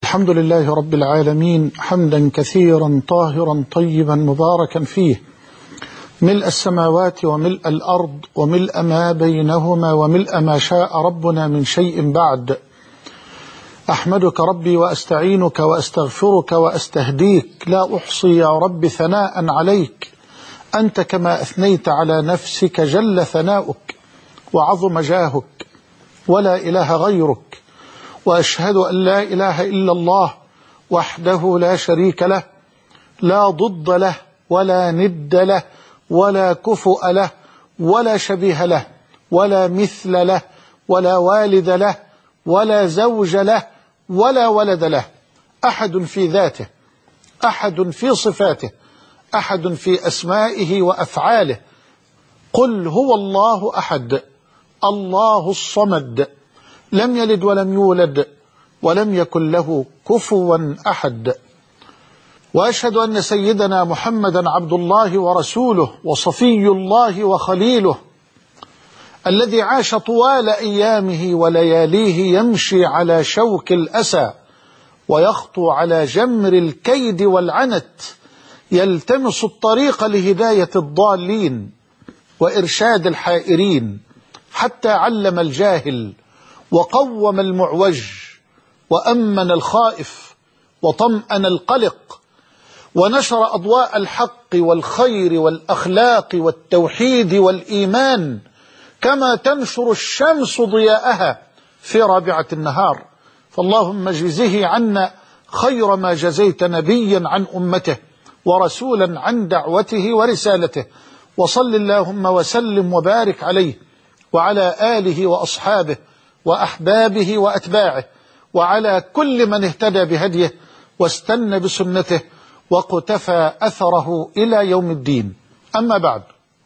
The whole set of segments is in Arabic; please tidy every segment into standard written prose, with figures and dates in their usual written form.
الحمد لله رب العالمين حمدا كثيرا طاهرا طيبا مباركا فيه، ملء السماوات وملء الأرض وملء ما بينهما وملء ما شاء ربنا من شيء بعد. أحمدك ربي وأستعينك وأستغفرك وأستهديك، لا أحصي يا رب ثناء عليك، أنت كما أثنيت على نفسك جل ثناؤك وعظم جاهك، ولا إله غيرك، وأشهد أن لا إله إلا الله وحده لا شريك له، لا ضد له ولا ند له ولا كفؤ له ولا شبيه له ولا مثل له ولا والد له ولا زوج له ولا ولد له، أحد في ذاته، أحد في صفاته، أحد في أسمائه وأفعاله. قل هو الله أحد الله الصمد، لم يلد ولم يولد ولم يكن له كفوا أحد. وأشهد أن سيدنا محمدا عبد الله ورسوله وصفي الله وخليله، الذي عاش طوال أيامه ولياليه يمشي على شوك الأسى ويخطو على جمر الكيد والعنت، يلتمس الطريق لهداية الضالين وإرشاد الحائرين، حتى علم الجاهل وقوم المعوج وأمن الخائف وطمأن القلق، ونشر أضواء الحق والخير والأخلاق والتوحيد والإيمان كما تنشر الشمس ضياءها في رابعة النهار. فاللهم اجزه عنا خير ما جزيت نبيا عن أمته ورسولا عن دعوته ورسالته، وصل اللهم وسلم وبارك عليه وعلى آله وأصحابه وأحبابه وأتباعه وعلى كل من اهتدى بهديه واستنى بسنته وقتفى أثره إلى يوم الدين. أما بعد،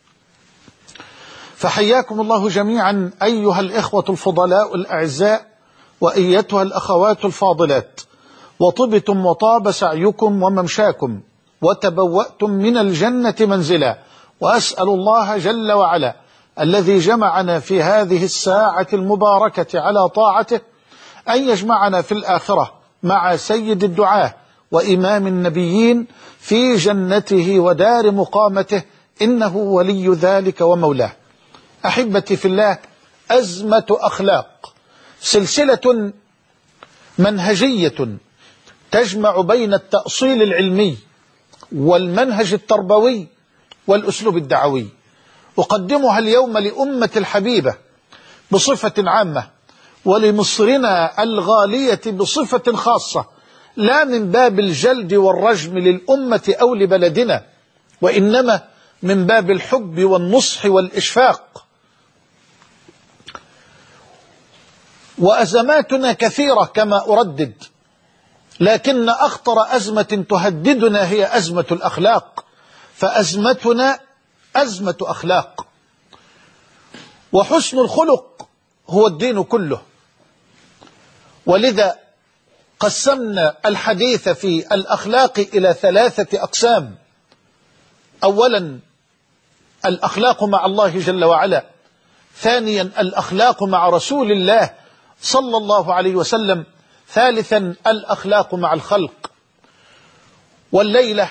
فحياكم الله جميعا أيها الإخوة الفضلاء الأعزاء وأيتها الأخوات الفاضلات، وطبتم وطاب سعيكم وممشاكم وتبوأتم من الجنة منزلا، وأسأل الله جل وعلا الذي جمعنا في هذه الساعة المباركة على طاعته أن يجمعنا في الآخرة مع سيد الدعاة وإمام النبيين في جنته ودار مقامته، إنه ولي ذلك ومولاه. أحبتي في الله، أزمة أخلاق، سلسلة منهجية تجمع بين التأصيل العلمي والمنهج التربوي والأسلوب الدعوي. أقدمها اليوم لأمة الحبيبة بصفة عامة، ولمصرنا الغالية بصفة خاصة، لا من باب الجلد والرجم للأمة أو لبلدنا، وإنما من باب الحب والنصح والإشفاق. وأزماتنا كثيرة كما أردد، لكن أخطر أزمة تهددنا هي أزمة الأخلاق، فأزمتنا أزمة أخلاق، وحسن الخلق هو الدين كله. ولذا قسمنا الحديث في الأخلاق إلى 3 أقسام. أولا الأخلاق مع الله جل وعلا، ثانيا الأخلاق مع رسول الله صلى الله عليه وسلم، ثالثا الأخلاق مع الخلق. والليلة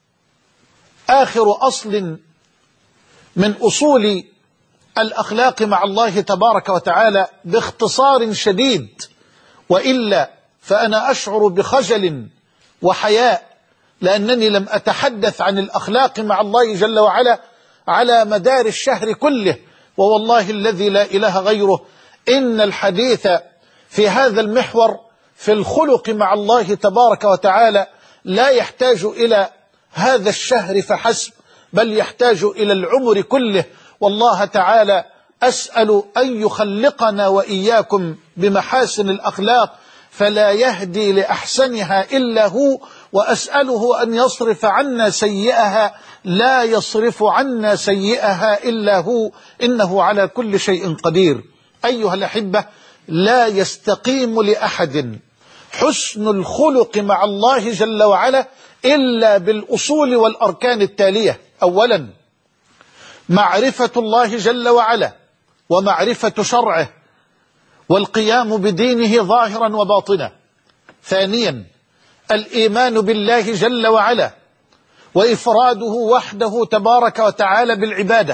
آخر أصل من أصول الأخلاق مع الله تبارك وتعالى باختصار شديد، وإلا فأنا أشعر بخجل وحياء لأنني لم أتحدث عن الأخلاق مع الله جل وعلا على مدار الشهر كله، ووالله الذي لا إله غيره إن الحديث في هذا المحور في الخلق مع الله تبارك وتعالى لا يحتاج إلى هذا الشهر فحسب، بل يحتاج إلى العمر كله. والله تعالى أسأل أن يخلقنا وإياكم بمحاسن الأخلاق فلا يهدي لأحسنها إلا هو، وأسأله أن يصرف عنا سيئها لا يصرف عنا سيئها إلا هو، إنه على كل شيء قدير. أيها الأحبة، لا يستقيم لأحد حسن الخلق مع الله جل وعلا إلا بالأصول والأركان التالية. أولا معرفة الله جل وعلا ومعرفة شرعه والقيام بدينه ظاهرا وباطنا. ثانيا الإيمان بالله جل وعلا وإفراده وحده تبارك وتعالى بالعبادة.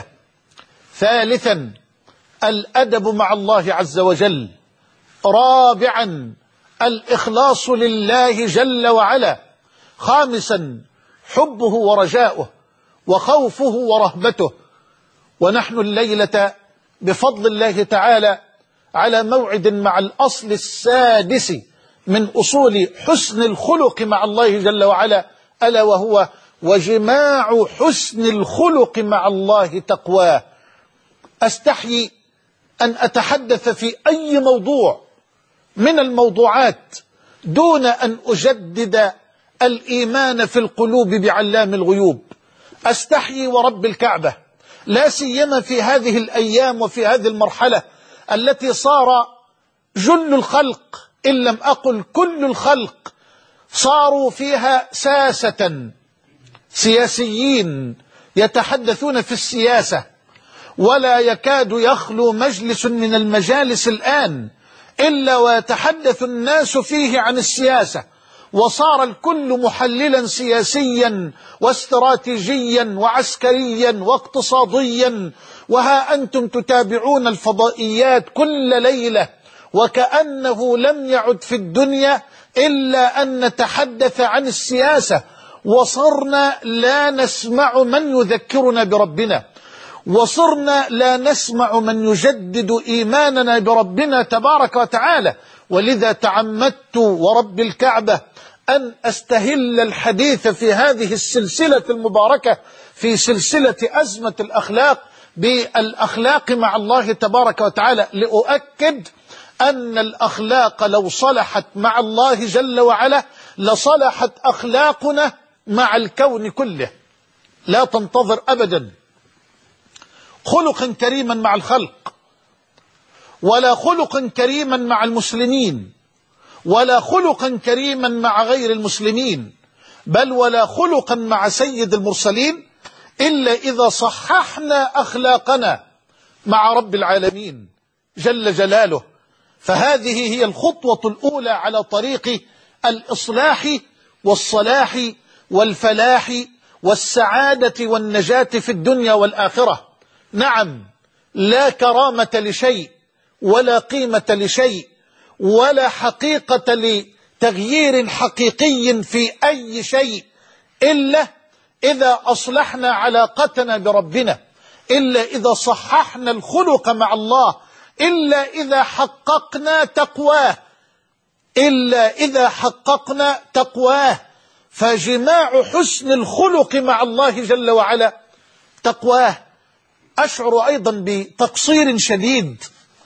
ثالثا الأدب مع الله عز وجل. رابعا الإخلاص لله جل وعلا. خامسا حبه ورجاؤه وخوفه ورهبته. ونحن الليلة بفضل الله تعالى على موعد مع الأصل السادس من أصول حسن الخلق مع الله جل وعلا، ألا وهو وجماع حسن الخلق مع الله تقواه. أستحيي أن أتحدث في أي موضوع من الموضوعات دون أن أجدد الإيمان في القلوب بعلام الغيوب. أستحيي ورب الكعبة، لا سيما في هذه الأيام وفي هذه المرحلة التي صار جل الخلق إن لم أقل كل الخلق صاروا فيها ساسة، سياسيين يتحدثون في السياسة، ولا يكاد يخلو مجلس من المجالس الآن إلا ويتحدث الناس فيه عن السياسة، وصار الكل محللا سياسيا واستراتيجيا وعسكريا واقتصاديا. وها أنتم تتابعون الفضائيات كل ليلة وكأنه لم يعد في الدنيا إلا أن نتحدث عن السياسة، وصرنا لا نسمع من يذكرنا بربنا، وصرنا لا نسمع من يجدد إيماننا بربنا تبارك وتعالى. ولذا تعمدت ورب الكعبة أن أستهل الحديث في هذه السلسلة المباركة، في سلسلة أزمة الأخلاق، بالأخلاق مع الله تبارك وتعالى، لأؤكد أن الأخلاق لو صلحت مع الله جل وعلا لصلحت أخلاقنا مع الكون كله. لا تنتظر أبدا خلقا كريما مع الخلق، ولا خلقا كريما مع المسلمين، ولا خلقا كريما مع غير المسلمين، بل ولا خلقا مع سيد المرسلين إلا إذا صححنا أخلاقنا مع رب العالمين جل جلاله. فهذه هي الخطوة الأولى على طريق الإصلاح والصلاح والفلاح والسعادة والنجاة في الدنيا والآخرة. نعم، لا كرامة لشيء ولا قيمة لشيء ولا حقيقة لتغيير حقيقي في أي شيء إلا إذا أصلحنا علاقتنا بربنا، إلا إذا صححنا الخلق مع الله، إلا إذا حققنا تقواه، إلا إذا حققنا تقواه. فجماع حسن الخلق مع الله جل وعلا تقواه. أشعر أيضا بتقصير شديد،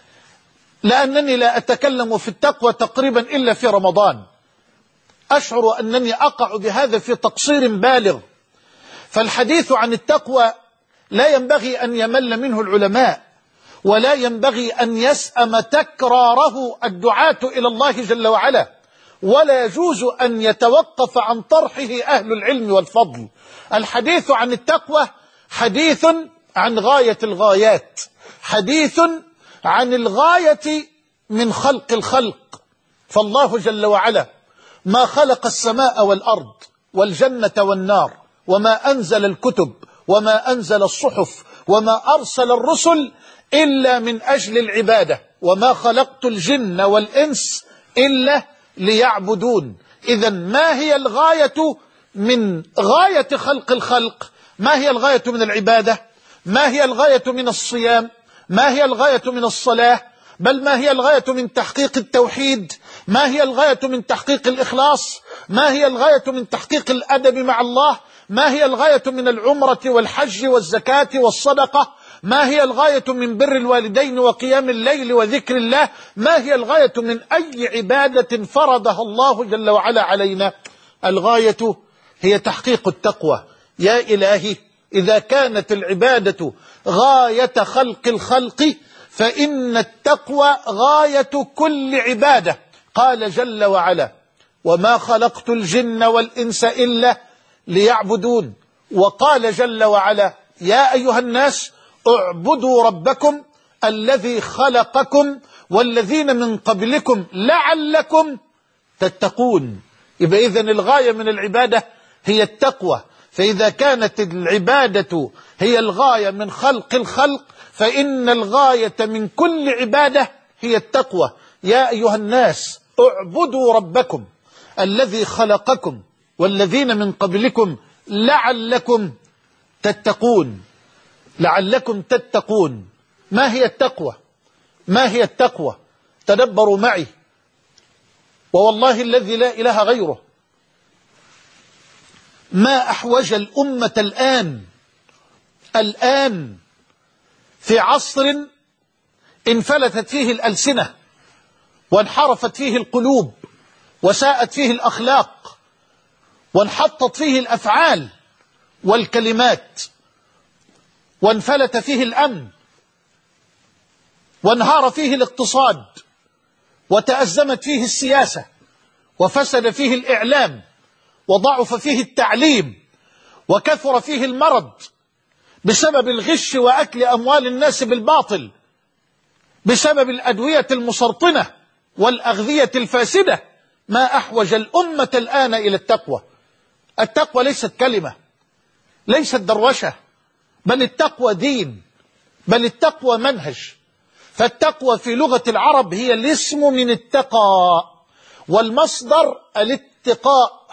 لأنني لا أتكلم في التقوى تقريبا إلا في رمضان. أشعر أنني أقع بهذا في تقصير بالغ. فالحديث عن التقوى لا ينبغي أن يمل منه العلماء، ولا ينبغي أن يسأم تكراره الدعاة إلى الله جل وعلا، ولا يجوز أن يتوقف عن طرحه أهل العلم والفضل. الحديث عن التقوى حديث عن غاية الغايات، حديث عن الغاية من خلق الخلق. فالله جل وعلا ما خلق السماء والأرض والجنة والنار، وما أنزل الكتب وما أنزل الصحف وما أرسل الرسل إلا من أجل العبادة. وما خلقت الجن والإنس إلا ليعبدون. إذن ما هي الغاية من غاية خلق الخلق؟ ما هي الغاية من العبادة؟ ما هي الغاية من الصيام؟ ما هي الغاية من الصلاة؟ بل ما هي الغاية من تحقيق التوحيد؟ ما هي الغاية من تحقيق الإخلاص؟ ما هي الغاية من تحقيق الأدب مع الله؟ ما هي الغاية من العمرة والحج والزكاة والصدقة؟ ما هي الغاية من بر الوالدين وقيام الليل وذكر الله؟ ما هي الغاية من أي عبادة فرضها الله جل وعلا علينا؟ الغاية هي تحقيق التقوى. يا إلهي، إذا كانت العبادة غاية خلق الخلق فإن التقوى غاية كل عبادة. قال جل وعلا: وما خلقت الجن والإنس إلا ليعبدون. وقال جل وعلا: يا أيها الناس اعبدوا ربكم الذي خلقكم والذين من قبلكم لعلكم تتقون. يبقى إذن الغاية من العبادة هي التقوى. فإذا كانت العبادة هي الغاية من خلق الخلق، فإن الغاية من كل عبادة هي التقوى. يا أيها الناس اعبدوا ربكم الذي خلقكم والذين من قبلكم لعلكم تتقون. لعلكم تتقون. ما هي التقوى؟ ما هي التقوى؟ تدبروا معي، ووالله الذي لا إله غيره، ما أحوج الأمة الآن في عصر انفلتت فيه الألسنة وانحرفت فيه القلوب وساءت فيه الأخلاق وانحطت فيه الأفعال والكلمات، وانفلت فيه الأمن، وانهار فيه الاقتصاد، وتأزمت فيه السياسة، وفسد فيه الإعلام، وضعف فيه التعليم، وكثر فيه المرض بسبب الغش وأكل أموال الناس بالباطل، بسبب الأدوية المسرطنة والأغذية الفاسدة. ما أحوج الأمة الآن إلى التقوى. التقوى ليست كلمة، ليست دروشة، بل التقوى دين، بل التقوى منهج. فالتقوى في لغة العرب هي الاسم من التقى، والمصدر الاتقاء،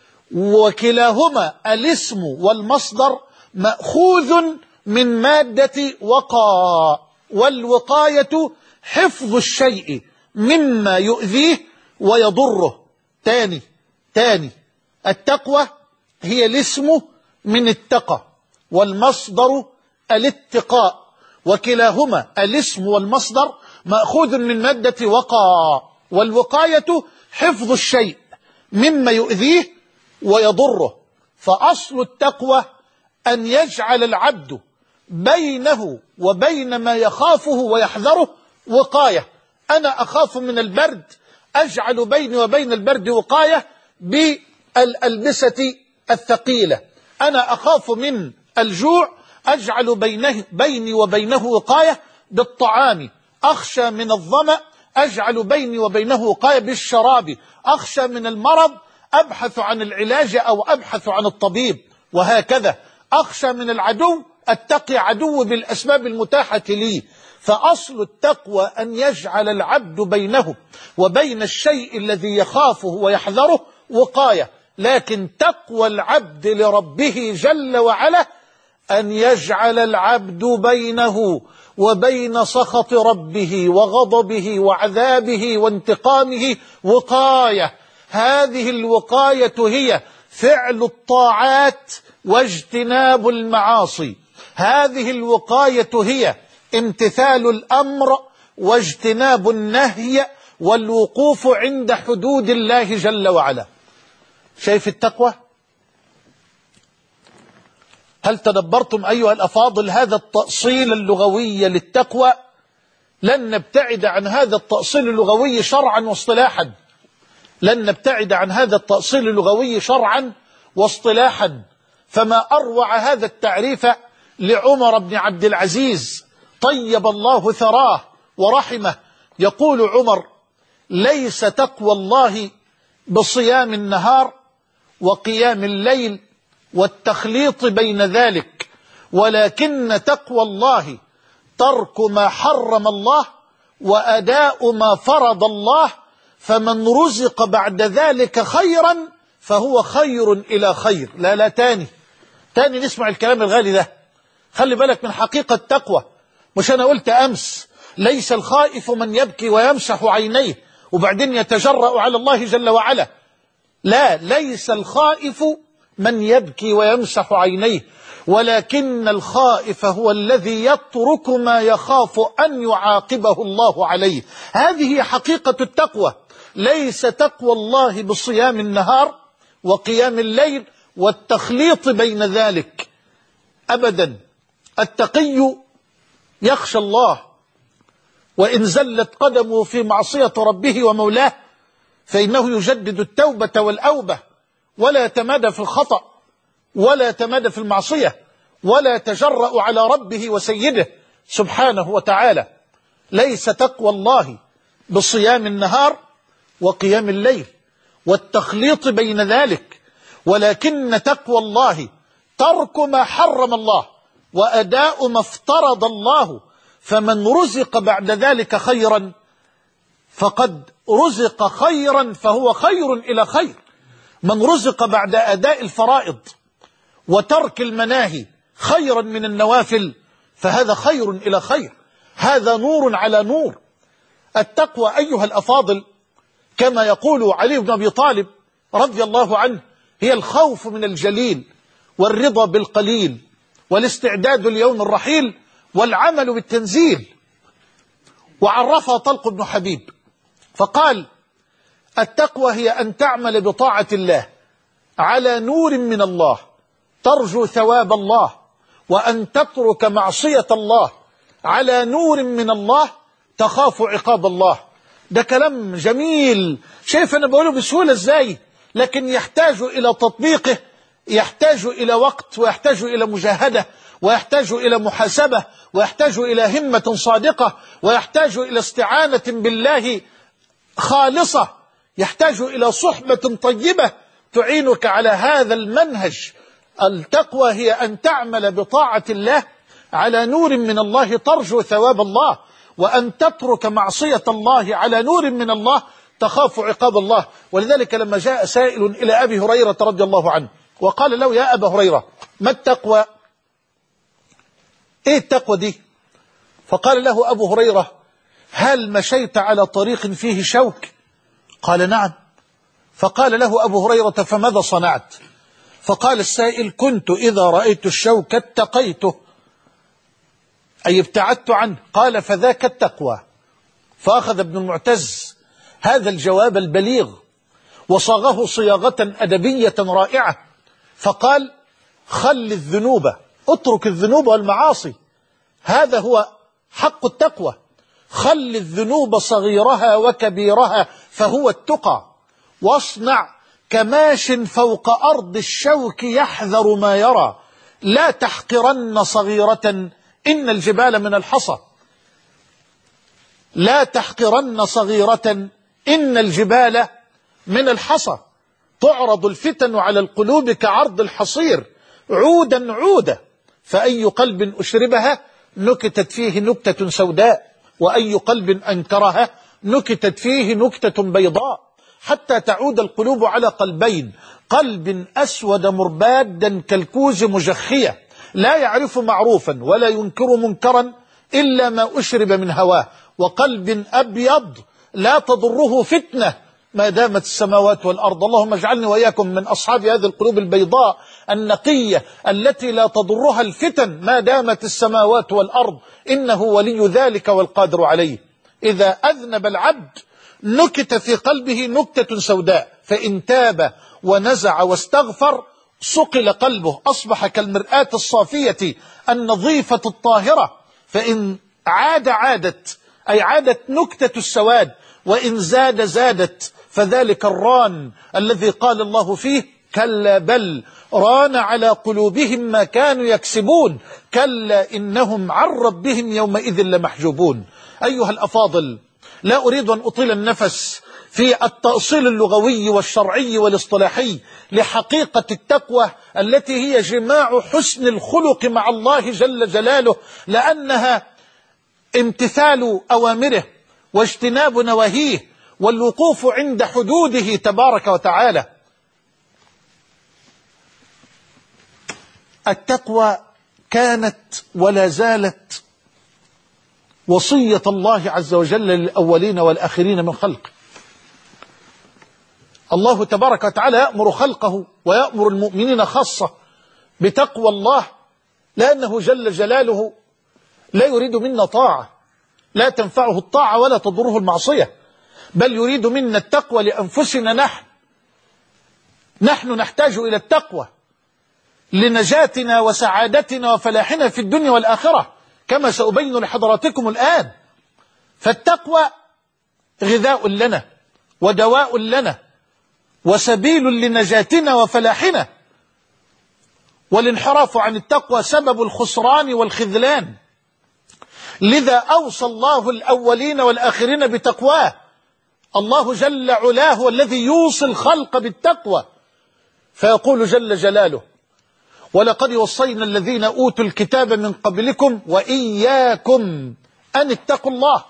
وكلاهما الاسم والمصدر مأخوذ من مادة وقى، والوقاية حفظ الشيء مما يؤذيه ويضره. تاني التقوى هي الاسم من التقى، والمصدر الاتقاء، وكلاهما الاسم والمصدر مأخوذ من مادة وقى، والوقاية حفظ الشيء مما يؤذيه ويضره. فأصل التقوى أن يجعل العبد بينه وبين ما يخافه ويحذره وقاية. أنا أخاف من البرد، أجعل بيني وبين البرد وقاية بالألبسة الثقيلة. أنا أخاف من الجوع، أجعل بيني وبينه وقاية بالطعام. أخشى من الظمأ، أجعل بيني وبينه وقاية بالشراب. أخشى من المرض، أبحث عن العلاج أو أبحث عن الطبيب، وهكذا. أخشى من العدو، أتقي عدو بالأسباب المتاحة لي. فأصل التقوى أن يجعل العبد بينه وبين الشيء الذي يخافه ويحذره وقاية. لكن تقوى العبد لربه جل وعلا أن يجعل العبد بينه وبين سخط ربه وغضبه وعذابه وانتقامه وقاية. هذه الوقاية هي فعل الطاعات واجتناب المعاصي. هذه الوقاية هي امتثال الأمر واجتناب النهي والوقوف عند حدود الله جل وعلا. شايف التقوى؟ هل تدبرتم أيها الأفاضل هذا التأصيل اللغوي للتقوى؟ لن نبتعد عن هذا التأصيل اللغوي شرعا واصطلاحا، لن نبتعد عن هذا التأصيل اللغوي شرعا واصطلاحا. فما أروع هذا التعريف لعمر بن عبد العزيز طيب الله ثراه ورحمه. يقول عمر: ليس تقوى الله بصيام النهار وقيام الليل والتخليط بين ذلك، ولكن تقوى الله ترك ما حرم الله وأداء ما فرض الله، فمن رزق بعد ذلك خيرا فهو خير إلى خير. لا تاني نسمع الكلام الغالي ده. خلي بالك من حقيقة التقوى. مش أنا قلت أمس ليس الخائف من يبكي ويمسح عينيه وبعدين يتجرأ على الله جل وعلا؟ لا، ليس الخائف من يبكي ويمسح عينيه، ولكن الخائف هو الذي يترك ما يخاف أن يعاقبه الله عليه. هذه حقيقة التقوى. ليس تقوى الله بصيام النهار وقيام الليل والتخليط بين ذلك أبدا. التقي يخشى الله، وإن زلت قدمه في معصية ربه ومولاه فإنه يجدد التوبة والأوبة، ولا يتمادى في الخطأ ولا يتمادى في المعصية ولا يتجرأ على ربه وسيده سبحانه وتعالى. ليس تقوى الله بصيام النهار وقيام الليل، والتخليط بين ذلك، ولكن تقوى الله ترك ما حرم الله وأداء ما افترض الله، فمن رزق بعد ذلك خيرا فقد رزق خيرا فهو خير إلى خير. من رزق بعد أداء الفرائض وترك المناهي خيرا من النوافل فهذا خير إلى خير، هذا نور على نور. التقوى أيها الأفاضل كما يقول علي بن أبي طالب رضي الله عنه هي الخوف من الجليل والرضا بالقليل والاستعداد ليوم الرحيل والعمل بالتنزيل. وعرفها طلق بن حبيب فقال: التقوى هي أن تعمل بطاعة الله على نور من الله ترجو ثواب الله، وأن تترك معصية الله على نور من الله تخاف عقاب الله. ده كلام جميل، شايف أنا بقوله بسهولة إزاي، لكن يحتاج إلى تطبيقه، يحتاج إلى وقت، ويحتاج إلى مجاهدة، ويحتاج إلى محاسبة، ويحتاج إلى همة صادقة، ويحتاج إلى استعانة بالله خالصة، يحتاج إلى صحبة طيبة تعينك على هذا المنهج. التقوى هي أن تعمل بطاعة الله على نور من الله ترجو ثواب الله، وأن تترك معصية الله على نور من الله تخاف عقاب الله. ولذلك لما جاء سائل إلى أبي هريرة رضي الله عنه وقال له: يا أبا هريرة، ما التقوى؟ إيه التقوى دي؟ فقال له أبو هريرة: هل مشيت على طريق فيه شوك؟ قال: نعم. فقال له أبو هريرة: فماذا صنعت؟ فقال السائل: كنت إذا رأيت الشوك اتقيته، أي ابتعدت عنه. قال: فذاك التقوى. فأخذ ابن المعتز هذا الجواب البليغ وصاغه صياغة أدبية رائعة، فقال: خل الذنوب، اترك الذنوب والمعاصي، هذا هو حق التقوى. خل الذنوب صغيرها وكبيرها فهو التقى، واصنع كماش فوق أرض الشوك يحذر ما يرى، لا تحقرن صغيرة إن الجبال من الحصى. لا تحقرن صغيرة إن الجبال من الحصى. تعرض الفتن على القلوب كعرض الحصير عودا عودا، فأي قلب أشربها نكتت فيه نكتة سوداء، وأي قلب أنكرها نكتت فيه نكتة بيضاء، حتى تعود القلوب على قلبين: قلب أسود مربادا كالكوز مجخية لا يعرف معروفا ولا ينكر منكرا إلا ما أشرب من هواه، وقلب أبيض لا تضره فتنة ما دامت السماوات والأرض. اللهم اجعلني وإياكم من أصحاب هذه القلوب البيضاء النقية التي لا تضرها الفتن ما دامت السماوات والأرض، إنه ولي ذلك والقادر عليه. إذا أذنب العبد نكت في قلبه نكتة سوداء، فإن تاب ونزع واستغفر صقل قلبه، أصبح كالمرآة الصافية النظيفة الطاهرة. فإن عاد عادت، أي عادت نكتة السواد، وإن زاد زادت، فذلك الران الذي قال الله فيه: كلا بل ران على قلوبهم ما كانوا يكسبون، كلا إنهم عن ربهم يومئذ لمحجوبون. أيها الأفاضل، لا أريد أن أطيل النفس في التأصيل اللغوي والشرعي والاصطلاحي لحقيقة التقوى التي هي جماع حسن الخلق مع الله جل جلاله، لأنها امتثال أوامره واجتناب نواهيه والوقوف عند حدوده تبارك وتعالى. التقوى كانت ولا زالت وصية الله عز وجل للأولين والآخرين من خلقه. الله تبارك وتعالى يأمر خلقه ويأمر المؤمنين خاصة بتقوى الله، لأنه جل جلاله لا يريد منا طاعة لا تنفعه الطاعة ولا تضره المعصية، بل يريد منا التقوى لأنفسنا. نحن نحتاج إلى التقوى لنجاتنا وسعادتنا وفلاحنا في الدنيا والآخرة، كما سأبين لحضراتكم الآن. فالتقوى غذاء لنا ودواء لنا وسبيل لنجاتنا وفلاحنا، والانحراف عن التقوى سبب الخسران والخذلان. لذا أوصى الله الأولين والآخرين بتقواه. الله جل علاه هو الذي يوصي الخلق بالتقوى، فيقول جل جلاله: ولقد وصينا الذين أوتوا الكتاب من قبلكم وإياكم أن اتقوا الله،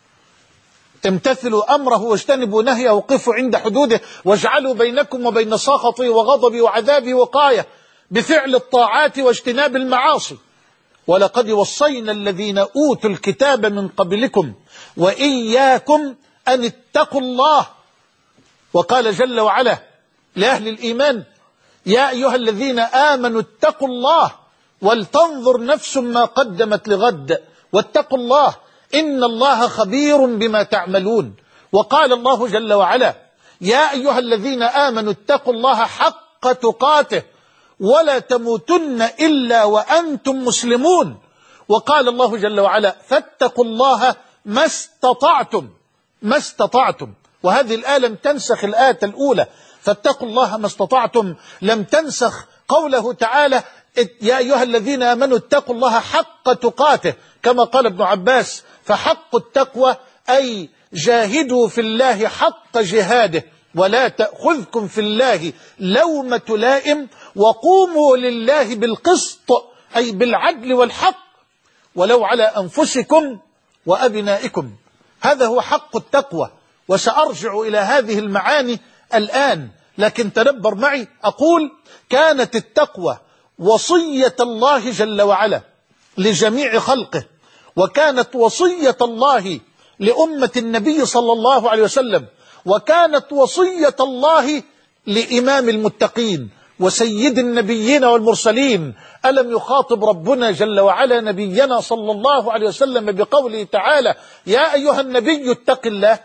امتثلوا أمره واجتنبوا نهيه وقفوا عند حدوده واجعلوا بينكم وبين سخطي وغضبي وعذابي وقاية بفعل الطاعات واجتناب المعاصي. ولقد وصينا الذين أوتوا الكتاب من قبلكم وإياكم أن اتقوا الله. وقال جل وعلا لأهل الإيمان: يا أيها الذين آمنوا اتقوا الله ولتنظر نفس ما قدمت لغد واتقوا الله إن الله خبير بما تعملون. وقال الله جل وعلا: يا أيها الذين آمنوا اتقوا الله حق تقاته ولا تموتن إلا وأنتم مسلمون. وقال الله جل وعلا: فاتقوا الله ما استطعتم. ما استطعتم، وهذه الآية لم تنسخ الآية الأولى، فاتقوا الله ما استطعتم لم تنسخ قوله تعالى: يا أيها الذين آمنوا اتقوا الله حق تقاته، كما قال ابن عباس: فحق التقوى أي جاهدوا في الله حق جهاده ولا تأخذكم في الله لومة لائم وقوموا لله بالقسط أي بالعدل والحق ولو على أنفسكم وأبنائكم. هذا هو حق التقوى، وسأرجع إلى هذه المعاني الآن، لكن تدبر معي. أقول: كانت التقوى وصية الله جل وعلا لجميع خلقه، وكانت وصية الله لأمة النبي صلى الله عليه وسلم، وكانت وصية الله لإمام المتقين وسيد النبيين والمرسلين. ألم يخاطب ربنا جل وعلا نبينا صلى الله عليه وسلم بقوله تعالى: يا أيها النبي اتق الله.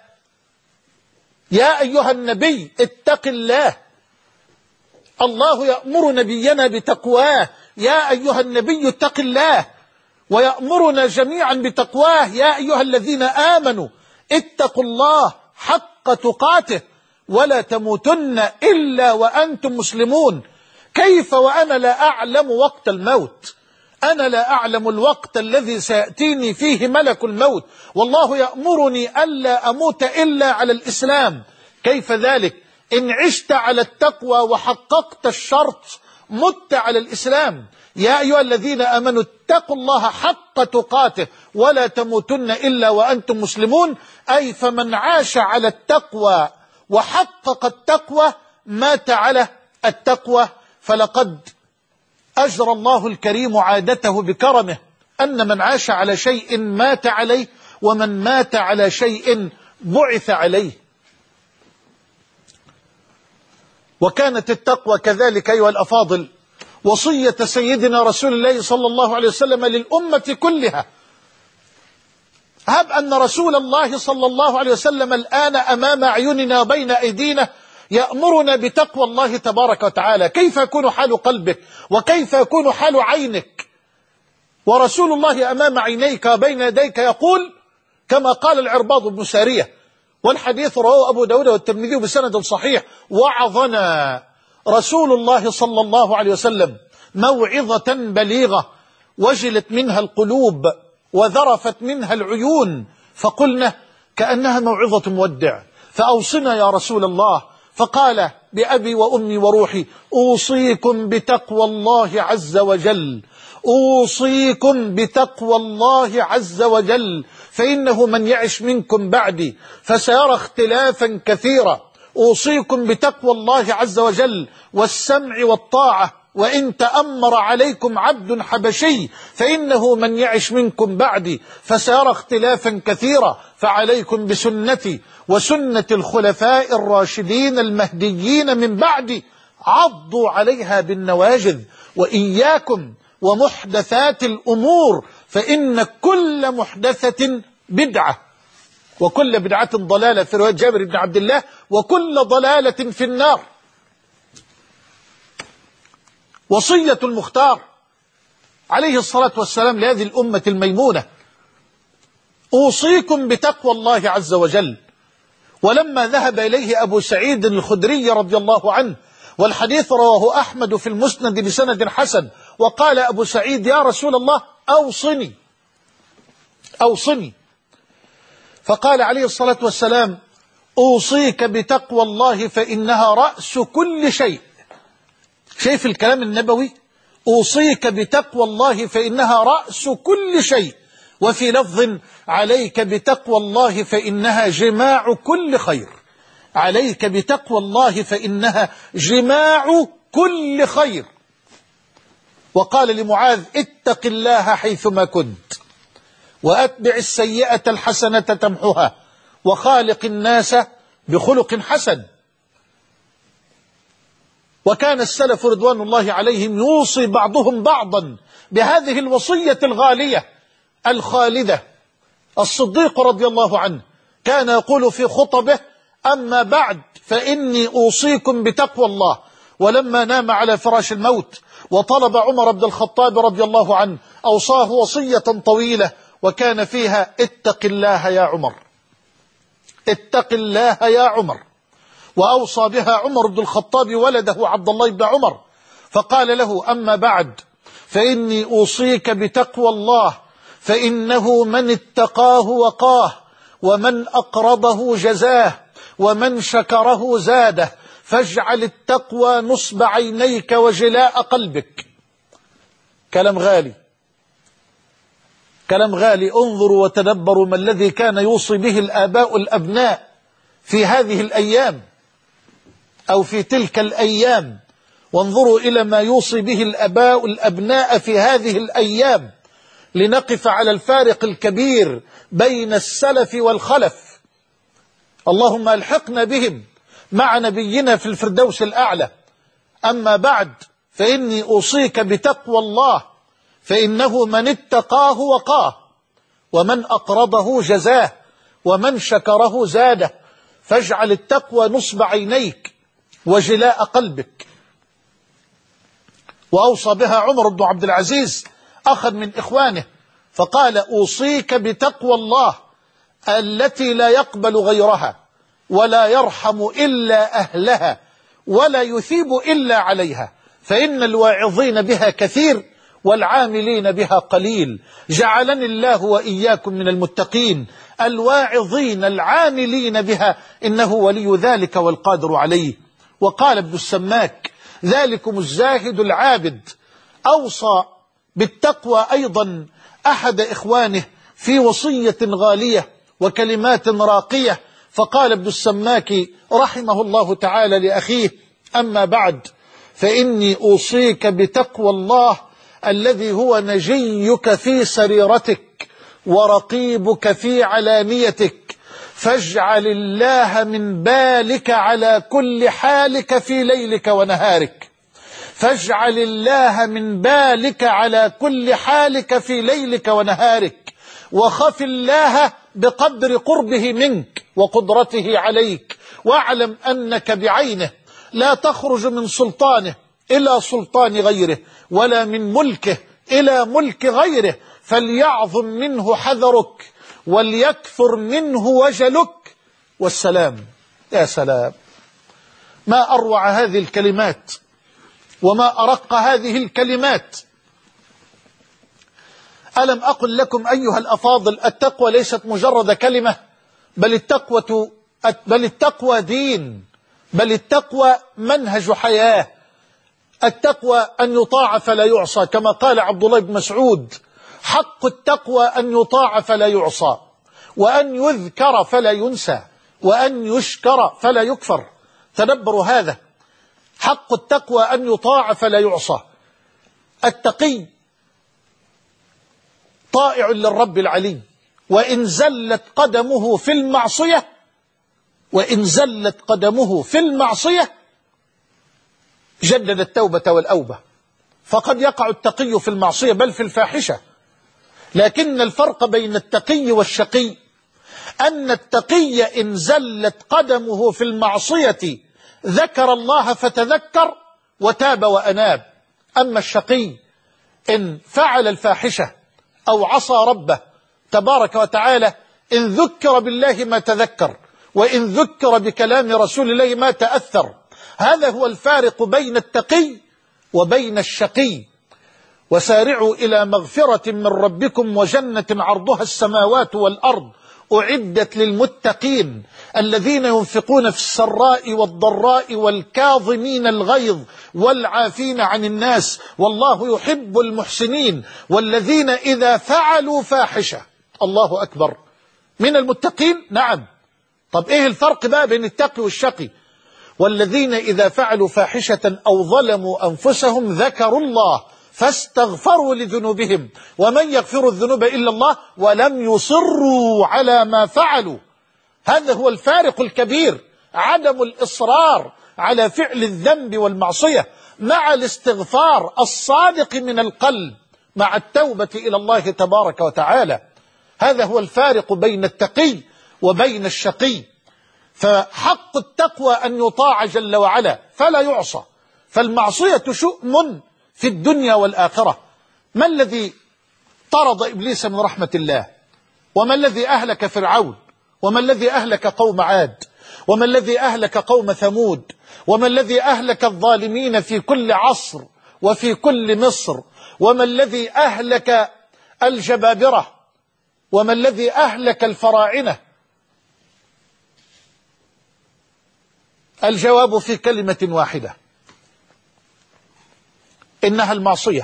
يا أيها النبي اتق الله. الله يأمر نبينا بتقواه: يا أيها النبي اتق الله، ويأمرنا جميعا بتقواه: يا أيها الذين آمنوا اتقوا الله حق تقاته ولا تموتن إلا وأنتم مسلمون. كيف وأنا لا أعلم وقت الموت؟ أنا لا أعلم الوقت الذي سيأتيني فيه ملك الموت، والله يأمرني ألا أموت إلا على الإسلام. كيف ذلك؟ إن عشت على التقوى وحققت الشرط مت على الإسلام. يا أيها الذين آمنوا اتقوا الله حق تقاته ولا تموتن إلا وأنتم مسلمون، أي فمن عاش على التقوى وحقق التقوى مات على التقوى. فلقد أجرى الله الكريم عادته بكرمه أن من عاش على شيء مات عليه، ومن مات على شيء بعث عليه. وكانت التقوى كذلك أيها الأفاضل وصية سيدنا رسول الله صلى الله عليه وسلم للأمة كلها. هب أن رسول الله صلى الله عليه وسلم الآن أمام أعيننا بين أيدينا يأمرنا بتقوى الله تبارك وتعالى، كيف يكون حال قلبك وكيف يكون حال عينك ورسول الله أمام عينيك بين يديك يقول كما قال العرباض بن سارية، والحديث رواه أبو داود والترمذي بسند صحيح: وعظنا رسول الله صلى الله عليه وسلم موعظة بليغة وجلت منها القلوب وذرفت منها العيون، فقلنا كأنها موعظة مودع، فأوصنا يا رسول الله. فقال: بأبي وأمي وروحي أوصيكم بتقوى الله عز وجل، أوصيكم بتقوى الله عز وجل، فإنه من يعش منكم بعدي فسيرى اختلافا كثيرا. أوصيكم بتقوى الله عز وجل والسمع والطاعة، وإن تأمر عليكم عبد حبشي فإنه من يعش منكم بعدي فسيرى اختلافا كثيرا، فعليكم بسنتي وسنة الخلفاء الراشدين المهديين من بعدي، عضوا عليها بالنواجذ، وإياكم ومحدثات الأمور فإن كل محدثة بدعة وكل بدعة ضلالة، في رواية جابر بن عبد الله: وكل ضلالة في النار. وصية المختار عليه الصلاة والسلام لهذه الأمة الميمونة: أوصيكم بتقوى الله عز وجل. ولما ذهب إليه أبو سعيد الخدري رضي الله عنه، والحديث رواه أحمد في المسند بسند حسن، وقال أبو سعيد: يا رسول الله أوصني أوصني. فقال عليه الصلاة والسلام: أوصيك بتقوى الله فإنها رأس كل شيء. شايف الكلام النبوي؟ أوصيك بتقوى الله فإنها رأس كل شيء. وفي لفظ عليك بتقوى الله فإنها جماع كل خير. عليك بتقوى الله فإنها جماع كل خير. وقال لمعاذ اتق الله حيثما كنت وأتبع السيئة الحسنة تمحها وخالق الناس بخلق حسن. وكان السلف رضوان الله عليهم يوصي بعضهم بعضا بهذه الوصية الغالية الخالدة. الصديق رضي الله عنه كان يقول في خطبه أما بعد فإني أوصيكم بتقوى الله. ولما نام على فراش الموت وطلب عمر بن الخطاب رضي الله عنه أوصاه وصية طويلة وكان فيها اتق الله يا عمر، اتق الله يا عمر. وأوصى بها عمر بن الخطاب ولده عبد الله بن عمر فقال له أما بعد فإني أوصيك بتقوى الله فإنه من اتقاه وقاه ومن أقرضه جزاه ومن شكره زاده فاجعل التقوى نصب عينيك وجلاء قلبك. كلام غالي، كلام غالي. انظروا وتدبروا ما الذي كان يوصي به الآباء الأبناء في هذه الأيام أو في تلك الأيام، وانظروا إلى ما يوصي به الآباء الأبناء في هذه الأيام لنقف على الفارق الكبير بين السلف والخلف. اللهم الحقنا بهم مع نبينا في الفردوس الأعلى. أما بعد فإني أوصيك بتقوى الله فإنه من اتقاه وقاه ومن أقرضه جزاه ومن شكره زاده فاجعل التقوى نصب عينيك وجلاء قلبك. وأوصى بها عمر بن عبد العزيز أخذ من إخوانه فقال أوصيك بتقوى الله التي لا يقبل غيرها ولا يرحم إلا أهلها ولا يثيب إلا عليها فإن الواعظين بها كثير والعاملين بها قليل. جعلني الله وإياكم من المتقين الواعظين العاملين بها إنه ولي ذلك والقادر عليه. وقال ابن السماك ذلكم الزاهد العابد. أوصى بالتقوى أيضا أحد إخوانه في وصية غالية وكلمات راقية فقال ابن السماك رحمه الله تعالى لأخيه أما بعد فإني أوصيك بتقوى الله الذي هو نجيك في سريرتك ورقيبك في علانيتك فاجعل الله من بالك على كل حالك في ليلك ونهارك. فاجعل الله من بالك على كل حالك في ليلك ونهارك وخف الله بقدر قربه منك وقدرته عليك واعلم أنك بعينه لا تخرج من سلطانه إلى سلطان غيره ولا من ملكه إلى ملك غيره فليعظم منه حذرك وليكثر منه وجلك والسلام. يا سلام، ما أروع هذه الكلمات وما أرق هذه الكلمات. ألم أقل لكم أيها الأفاضل التقوى ليست مجرد كلمة بل التقوى دين، بل التقوى منهج حياة. التقوى أن يطاع فلا يعصى كما قال عبد الله بن مسعود حق التقوى أن يطاع فلا يعصى وأن يذكر فلا ينسى وأن يشكر فلا يكفر. تدبروا هذا، حق التقوى أن يطاع فلا يعصى. التقي طائع للرب العلي وإن زلت قدمه في المعصية جدد التوبة والأوبة. فقد يقع التقي في المعصية بل في الفاحشة، لكن الفرق بين التقي والشقي أن التقي إن زلت قدمه في المعصية ذكر الله فتذكر وتاب وأناب. أما الشقي إن فعل الفاحشة أو عصى ربه تبارك وتعالى إن ذكر بالله ما تذكر وإن ذكر بكلام رسول الله ما تأثر. هذا هو الفارق بين التقي وبين الشقي. وسارعوا إلى مغفرة من ربكم وجنة عرضها السماوات والأرض أعدت للمتقين الذين ينفقون في السراء والضراء والكاظمين الغيظ والعافين عن الناس والله يحب المحسنين والذين إذا فعلوا فاحشة. الله أكبر. من المتقين؟ نعم. طب إيه الفرق بقى بين التقي والشقي؟ والذين إذا فعلوا فاحشة أو ظلموا أنفسهم ذكروا الله فاستغفروا لذنوبهم ومن يغفر الذنوب إلا الله ولم يصروا على ما فعلوا. هذا هو الفارق الكبير، عدم الإصرار على فعل الذنب والمعصية مع الاستغفار الصادق من القلب مع التوبة إلى الله تبارك وتعالى. هذا هو الفارق بين التقي وبين الشقي. فحق التقوى أن يطاع جل وعلا فلا يعصى، فالمعصية شؤم في الدنيا والآخرة. ما الذي طرد إبليس من رحمة الله؟ وما الذي أهلك فرعون؟ وما الذي أهلك قوم عاد؟ وما الذي أهلك قوم ثمود؟ وما الذي أهلك الظالمين في كل عصر وفي كل مصر؟ وما الذي أهلك الجبابرة؟ وما الذي أهلك الفراعنة؟ الجواب في كلمة واحدة، إنها المعصية.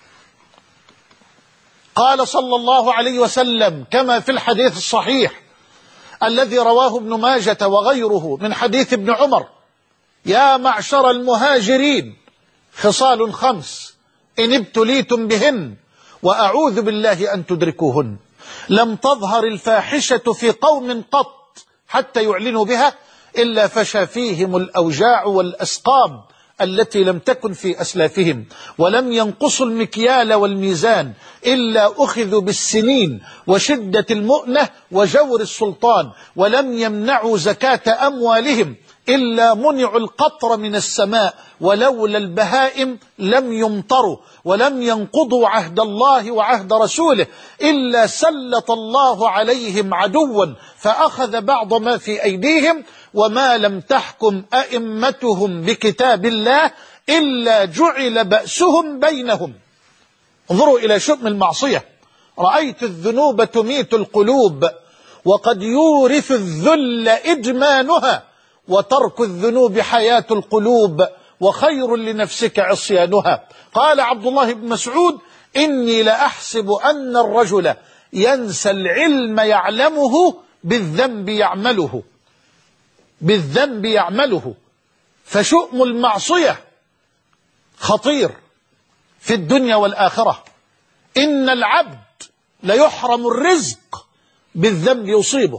قال صلى الله عليه وسلم كما في الحديث الصحيح الذي رواه ابن ماجة وغيره من حديث ابن عمر: يا معشر المهاجرين خصال 5 إن ابتليتم بهن وأعوذ بالله أن تدركوهن. لم تظهر الفاحشة في قوم قط حتى يعلنوا بها إلا فشى فيهم الأوجاع والأسقام التي لم تكن في أسلافهم، ولم ينقصوا المكيال والميزان إلا أخذوا بالسنين وشدة المؤنة وجور السلطان، ولم يمنعوا زكاة أموالهم إلا منعوا القطر من السماء، ولولا البهائم لم يمطروا، ولم ينقضوا عهد الله وعهد رسوله إلا سلط الله عليهم عدوا فأخذ بعض ما في أيديهم، وما لم تحكم أئمتهم بكتاب الله إلا جعل بأسهم بينهم. انظروا إلى شؤم المعصية. رأيت الذنوب تميت القلوب وقد يورث الذل إدمانها، وترك الذنوب حياة القلوب وخير لنفسك عصيانها. قال عبد الله بن مسعود: إني لأحسب أن الرجل ينسى العلم يعلمه بالذنب يعمله، بالذنب يعمله. فشؤم المعصية خطير في الدنيا والآخرة. إن العبد ليحرم الرزق بالذنب يصيبه.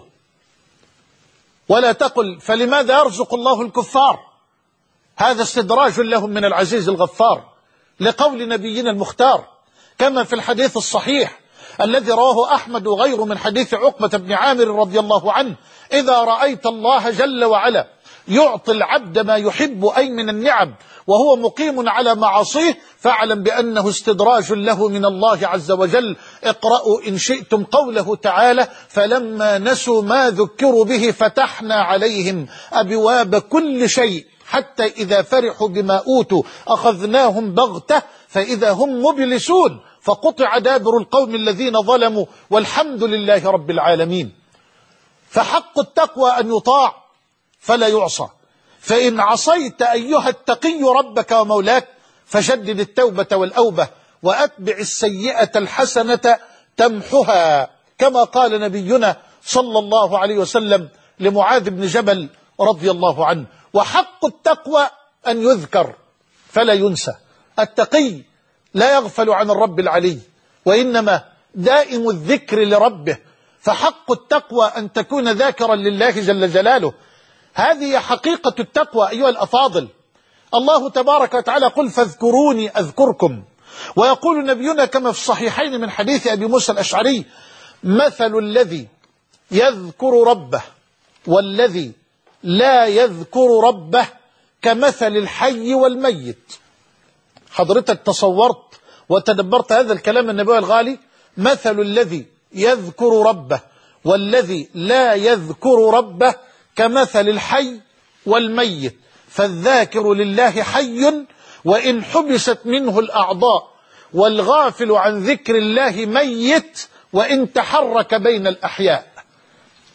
ولا تقل فلماذا يرزق الله الكفار؟ هذا استدراج لهم من العزيز الغفار، لقول نبينا المختار كما في الحديث الصحيح الذي رواه أحمد وغيره من حديث عقبة بن عامر رضي الله عنه: إذا رأيت الله جل وعلا يعطي العبد ما يحب أي من النعم وهو مقيم على معاصيه فاعلم بأنه استدراج له من الله عز وجل. اقرأوا إن شئتم قوله تعالى: فلما نسوا ما ذكروا به فتحنا عليهم أبواب كل شيء حتى إذا فرحوا بما أوتوا أخذناهم بغتة فإذا هم مبلسون فقطع دابر القوم الذين ظلموا والحمد لله رب العالمين. فحق التقوى أن يطاع فلا يعصى. فإن عصيت أيها التقي ربك ومولاك فشدد التوبة والأوبة وأتبع السيئة الحسنة تمحها، كما قال نبينا صلى الله عليه وسلم لمعاذ بن جبل رضي الله عنه. وحق التقوى أن يذكر فلا ينسى. التقي لا يغفل عن الرب العلي وإنما دائم الذكر لربه. فحق التقوى أن تكون ذاكرا لله جل جلاله. هذه حقيقة التقوى أيها الأفاضل. الله تبارك وتعالى: قل فاذكروني أذكركم. ويقول نبينا كما في الصحيحين من حديث أبي موسى الأشعري: مثل الذي يذكر ربه والذي لا يذكر ربه كمثل الحي والميت. حضرتك تصورت وتدبرت هذا الكلام النبوي الغالي؟ مثل الذي يذكر ربه والذي لا يذكر ربه كمثل الحي والميت، فالذاكر لله حي وإن حبست منه الأعضاء، والغافل عن ذكر الله ميت وإن تحرك بين الأحياء.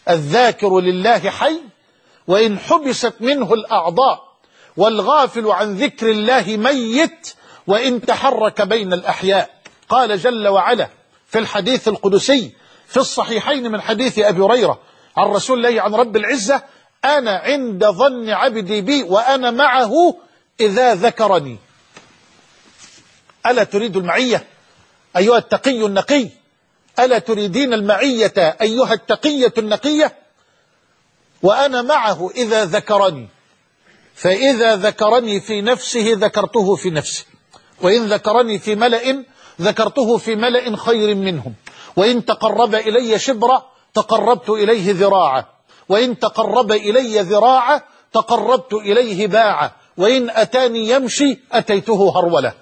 الذاكر لله حي وإن حبست منه الأعضاء، والغافل عن ذكر الله ميت وإن تحرك بين الأحياء. قال جل وعلا في الحديث القدسي في الصحيحين من حديث أبي هريرة عن رسول الله عن رب العزة: أنا عند ظن عبدي بي وأنا معه إذا ذكرني. ألا تريد المعية أيها التقي النقي؟ ألا تريدين المعية أيها التقية النقية؟ وأنا معه إذا ذكرني، فإذا ذكرني في نفسه ذكرته في نفسه، وإن ذكرني في ملأ ذكرته في ملأ خير منهم، وإن تقرب إلي شبرا تقربت إليه ذراعا، وإن تقرب إلي ذراعا تقربت إليه باعا، وإن أتاني يمشي أتيته هرولة.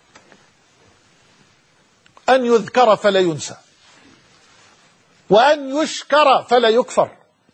أن يذكر فلا ينسى، وأن يشكر فلا يكفر.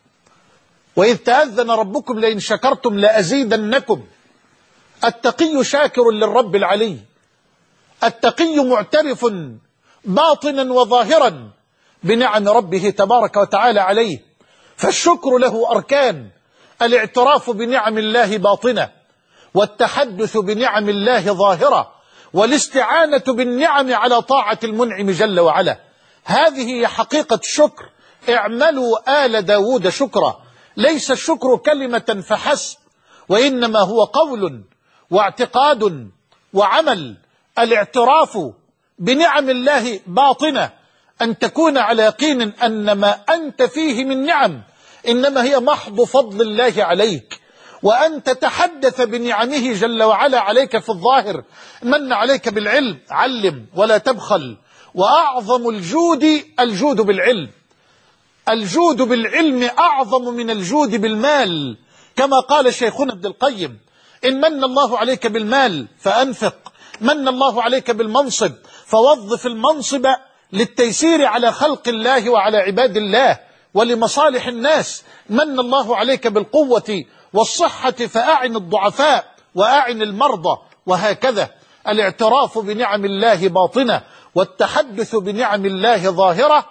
وإذ تأذن ربكم لئن شكرتم لأزيدنكم. التقي شاكر للرب العلي، التقي معترف باطنا وظاهرا بنعم ربه تبارك وتعالى عليه. فالشكر له أركان: الاعتراف بنعم الله باطنة، والتحدث بنعم الله ظاهرة، والاستعانة بالنعم على طاعة المنعم جل وعلا. هذه هي حقيقة الشكر. اعملوا آل داود شكرا. ليس الشكر كلمة فحسب، وإنما هو قول واعتقاد وعمل. الاعتراف بنعم الله باطنة، أن تكون على يقين أن ما أنت فيه من نعم إنما هي محض فضل الله عليك، وأن تتحدث بنعمه جل وعلا عليك في الظاهر. من عليك بالعلم علم ولا تبخل، وأعظم الجود بالعلم. الجود بالعلم أعظم من الجود بالمال، كما قال شيخنا ابن القيم: إن من الله عليك بالمال فأنفق، من الله عليك بالمنصب فوظف المنصب للتيسير على خلق الله وعلى عباد الله ولمصالح الناس، من الله عليك بالقوة والصحة فأعن الضعفاء وأعن المرضى، وهكذا. الاعتراف بنعم الله باطنة، والتحدث بنعم الله ظاهرة،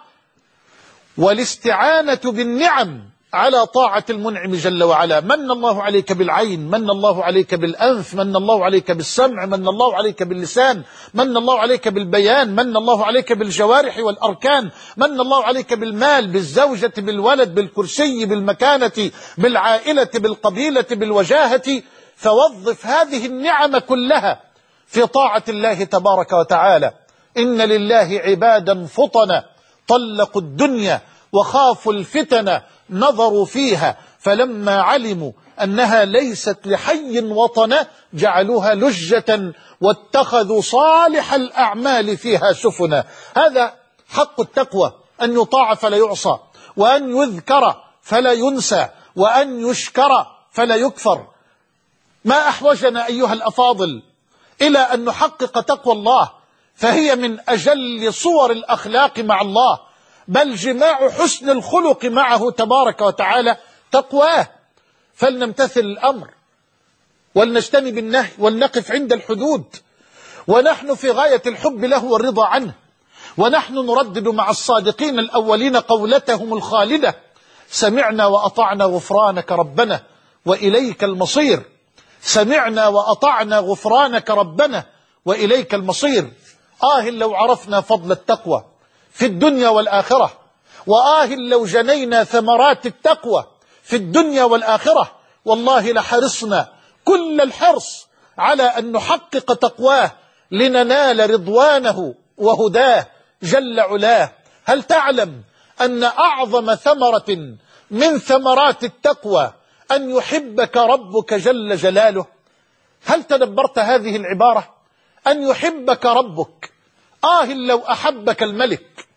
والاستعانة بالنعم على طاعة المنعم جل وعلا. من الله عليك بالعين، من الله عليك بالأنف، من الله عليك بالسمع، من الله عليك باللسان، من الله عليك بالبيان، من الله عليك بالجوارح والأركان، من الله عليك بالمال، بالزوجة، بالولد، بالكرسي، بالمكانة، بالعائلة، بالقبيلة، بالوجاهة. فوظف هذه النعم كلها في طاعة الله تبارك وتعالى. إن لله عبادا فطنا طلقوا الدنيا وخافوا الفتن نظروا فيها، فلما علموا أنها ليست لحي وطنا جعلوها لجة واتخذوا صالح الأعمال فيها سفنا. هذا حق التقوى، أن يطاع فلا يعصى، وأن يذكر فلا ينسى، وأن يشكر فلا يكفر. ما أحوجنا أيها الأفاضل إلى أن نحقق تقوى الله، فهي من أجل صور الأخلاق مع الله، بل جماع حسن الخلق معه تبارك وتعالى تقواه. فلنمتثل الأمر ولنجتنب النهي ولنقف عند الحدود، ونحن في غاية الحب له والرضا عنه. ونحن نردد مع الصادقين الأولين قولتهم الخالدة: سمعنا وأطعنا غفرانك ربنا وإليك المصير. سمعنا وأطعنا غفرانك ربنا وإليك المصير. لو عرفنا فضل التقوى في الدنيا والآخرة، لو جنينا ثمرات التقوى في الدنيا والآخرة، والله لحرصنا كل الحرص على أن نحقق تقواه لننال رضوانه وهداه جل علاه. هل تعلم أن أعظم ثمرة من ثمرات التقوى أن يحبك ربك جل جلاله؟ هل تدبرت هذه العبارة؟ أن يحبك ربك. لو أحبك الملك،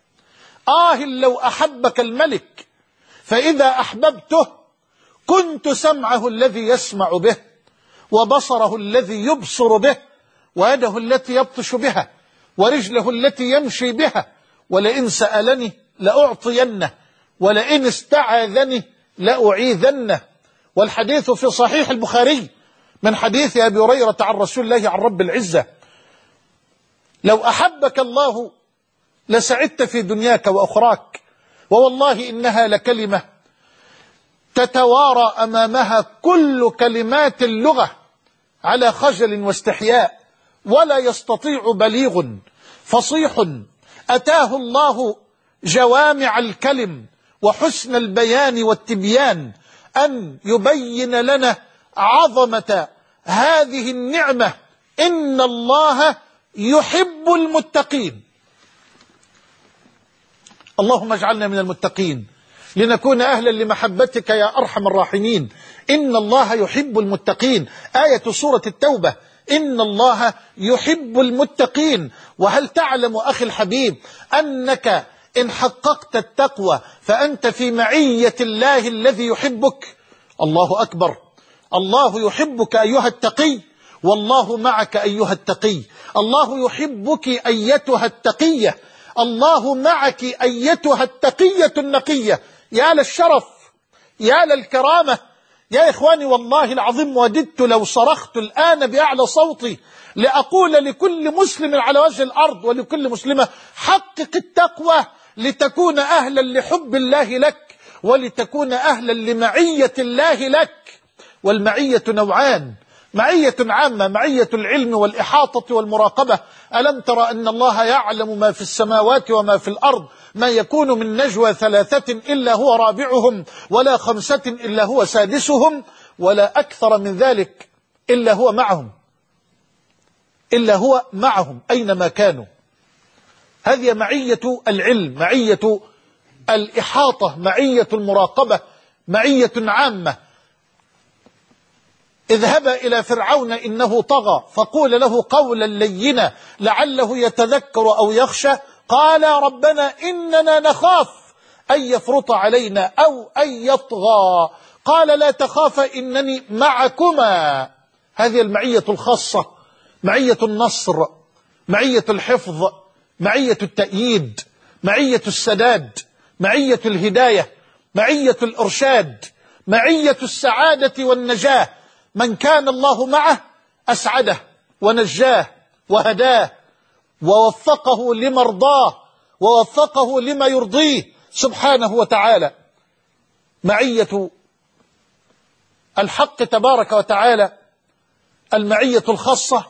لو أحبك الملك، فإذا أحببته كنت سمعه الذي يسمع به، وبصره الذي يبصر به، ويده التي يبطش بها، ورجله التي يمشي بها، ولئن سألني لأعطينه، ولئن استعاذني لأعيذنه. والحديث في صحيح البخاري من حديث أبي هريرة عن رسول الله عن رب العزة: لو أحبك الله لسعدت في دنياك وأخراك، ووالله إنها لكلمة تتوارى أمامها كل كلمات اللغة على خجل واستحياء، ولا يستطيع بليغ فصيح أتاه الله جوامع الكلم وحسن البيان والتبيان أن يبين لنا عظمة هذه النعمة. إن الله يحب المتقين. اللهم اجعلنا من المتقين لنكون أهلا لمحبتك يا أرحم الراحمين. إن الله يحب المتقين، آية سورة التوبة. إن الله يحب المتقين. وهل تعلم أخي الحبيب أنك إن حققت التقوى فأنت في معية الله الذي يحبك؟ الله أكبر. الله يحبك أيها التقي، والله معك أيها التقي. الله يحبك أيتها التقية، الله معك أيتها التقية النقية. يا للشرف، يا للكرامة. يا إخواني والله العظيم وددت لو صرخت الآن بأعلى صوتي لأقول لكل مسلم على وجه الأرض ولكل مسلمة: حقق التقوى لتكون أهلا لحب الله لك، ولتكون أهلا لمعية الله لك. والمعية نوعان: معية عامة، معية العلم والإحاطة والمراقبة. ألم ترى أن الله يعلم ما في السماوات وما في الأرض؟ ما يكون من نجوى 3 إلا هو رابعهم، ولا 5 إلا هو سادسهم، ولا أكثر من ذلك إلا هو معهم أينما كانوا. هذه معية العلم، معية الإحاطة، معية المراقبة، معية عامة. اذهب إلى فرعون إنه طغى فقول له قولا لينا لعله يتذكر أو يخشى. قال ربنا إننا نخاف أن يفرط علينا أو أن يطغى. قال لا تخافا إنني معكما. هذه المعية الخاصة، معية النصر، معية الحفظ، معية التأييد، معية السداد، معية الهداية، معية الإرشاد، معية السعادة والنجاة. من كان الله معه أسعده ونجاه وهداه ووفقه لمرضاه ووفقه لما يرضيه سبحانه وتعالى. معية الحق تبارك وتعالى، المعية الخاصة،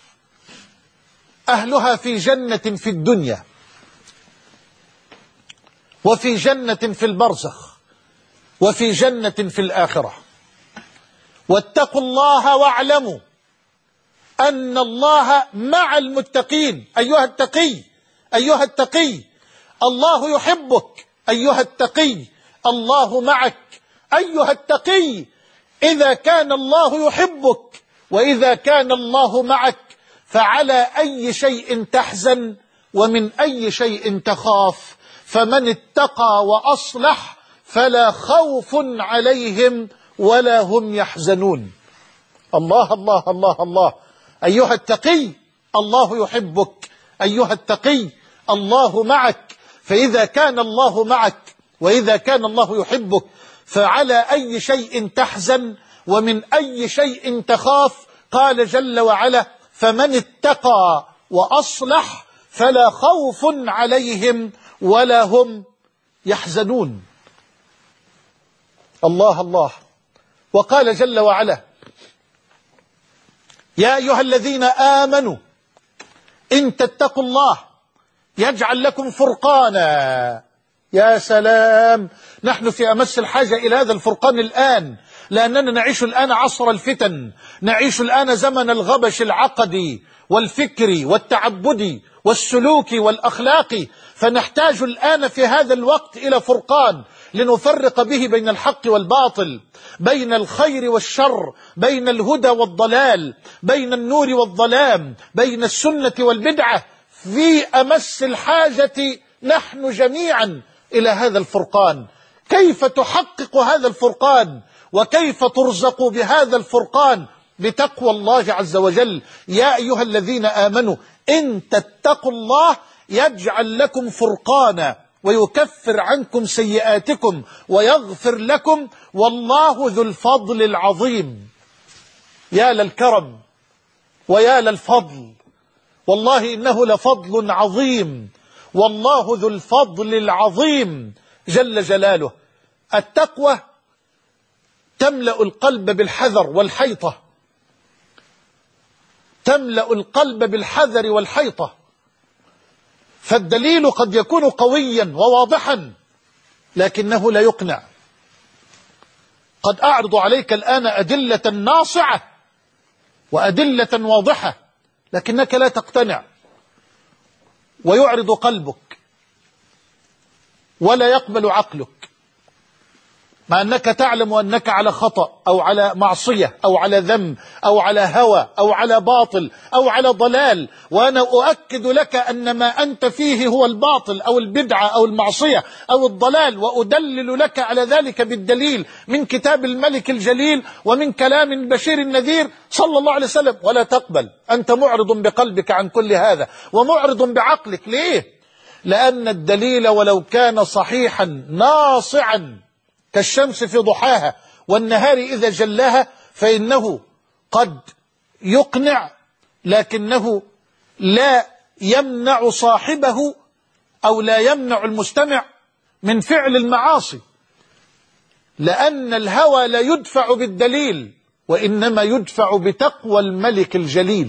أهلها في جنة في الدنيا وفي جنة في البرزخ وفي جنة في الآخرة. واتقوا الله واعلموا أن الله مع المتقين. أيها التقي، أيها التقي، الله يحبك. أيها التقي، الله معك. أيها التقي، إذا كان الله يحبك وإذا كان الله معك فعلى أي شيء تحزن ومن أي شيء تخاف؟ فمن اتقى وأصلح فلا خوف عليهم ولا هم يحزنون. الله الله الله الله. أيها التقي، الله يحبك. أيها التقي، الله معك. فإذا كان الله معك وإذا كان الله يحبك فعلى أي شيء تحزن ومن أي شيء تخاف؟ قال جل وعلا: فمن اتقى وأصلح فلا خوف عليهم ولا هم يحزنون. الله الله. وقال جل وعلا: يا أيها الذين آمنوا إن تتقوا الله يجعل لكم فرقانا. يا سلام، نحن في أمس الحاجة إلى هذا الفرقان الآن، لأننا نعيش الآن عصر الفتن، نعيش الآن زمن الغبش العقدي والفكري والتعبدي والسلوكي والأخلاقي، فنحتاج الآن في هذا الوقت إلى فرقان لنفرق به بين الحق والباطل، بين الخير والشر، بين الهدى والضلال، بين النور والظلام، بين السنة والبدعة. في أمس الحاجة نحن جميعا إلى هذا الفرقان. كيف تحقق هذا الفرقان وكيف ترزق بهذا الفرقان؟ بتقوى الله عز وجل. يا أيها الذين آمنوا إن تتقوا الله يجعل لكم فرقانا ويكفر عنكم سيئاتكم ويغفر لكم والله ذو الفضل العظيم. يا للكرم ويا للفضل، والله إنه لفضل عظيم، والله ذو الفضل العظيم جل جلاله. التقوى تملأ القلب بالحذر والحيطة، تملأ القلب بالحذر والحيطة. فالدليل قد يكون قويا وواضحا لكنه لا يقنع. قد أعرض عليك الآن أدلة ناصعة وأدلة واضحة لكنك لا تقتنع، ويعرض قلبك ولا يقبل عقلك، مع أنك تعلم أنك على خطأ أو على معصية أو على ذنب أو على هوى أو على باطل أو على ضلال. وأنا أؤكد لك أن ما أنت فيه هو الباطل أو البدعة أو المعصية أو الضلال، وأدلل لك على ذلك بالدليل من كتاب الملك الجليل ومن كلام البشير النذير صلى الله عليه وسلم. ولا تقبل، أنت معرض بقلبك عن كل هذا ومعرض بعقلك. ليه؟ لأن الدليل ولو كان صحيحا ناصعا كالشمس في ضحاها والنهار إذا جلاها فإنه قد يقنع، لكنه لا يمنع صاحبه أو لا يمنع المستمع من فعل المعاصي، لأن الهوى لا يدفع بالدليل وإنما يدفع بتقوى الملك الجليل.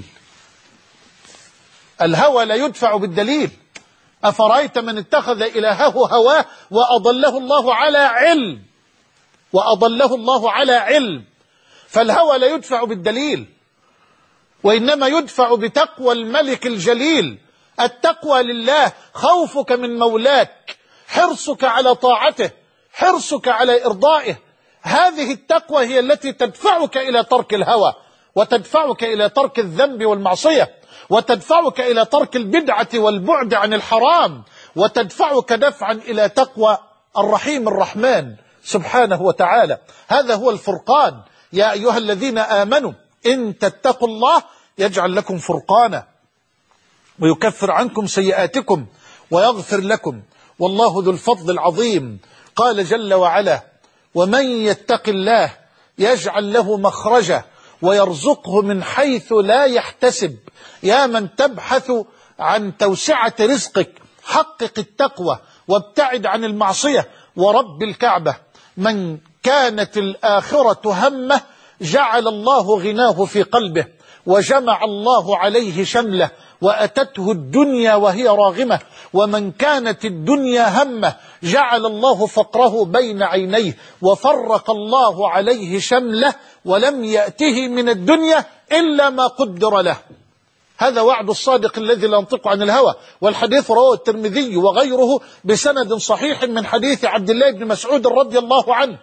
الهوى لا يدفع بالدليل. أفرأيت من اتخذ إلهه هواه وأضله الله على علم، وأضله الله على علم. فالهوى لا يدفع بالدليل وإنما يدفع بتقوى الملك الجليل. التقوى لله، خوفك من مولاك، حرصك على طاعته، حرصك على إرضائه. هذه التقوى هي التي تدفعك إلى ترك الهوى، وتدفعك إلى ترك الذنب والمعصية، وتدفعك إلى ترك البدعة والبعد عن الحرام، وتدفعك دفعا إلى تقوى الرحيم الرحمن سبحانه وتعالى. هذا هو الفرقان. يا أيها الذين آمنوا إن تتقوا الله يجعل لكم فرقانا ويكفر عنكم سيئاتكم ويغفر لكم والله ذو الفضل العظيم. قال جل وعلا: ومن يتق الله يجعل له مخرجا ويرزقه من حيث لا يحتسب. يا من تبحث عن توسعة رزقك، حقق التقوى وابتعد عن المعصية. ورب الكعبة، من كانت الآخرة همه جعل الله غناه في قلبه وجمع الله عليه شمله وأتته الدنيا وهي راغمة. ومن كانت الدنيا همه جعل الله فقره بين عينيه وفرق الله عليه شمله ولم يأته من الدنيا إلا ما قدر له. هذا وعد الصادق الذي لا ينطق عن الهوى. والحديث رواه الترمذي وغيره بسند صحيح من حديث عبد الله بن مسعود رضي الله عنه: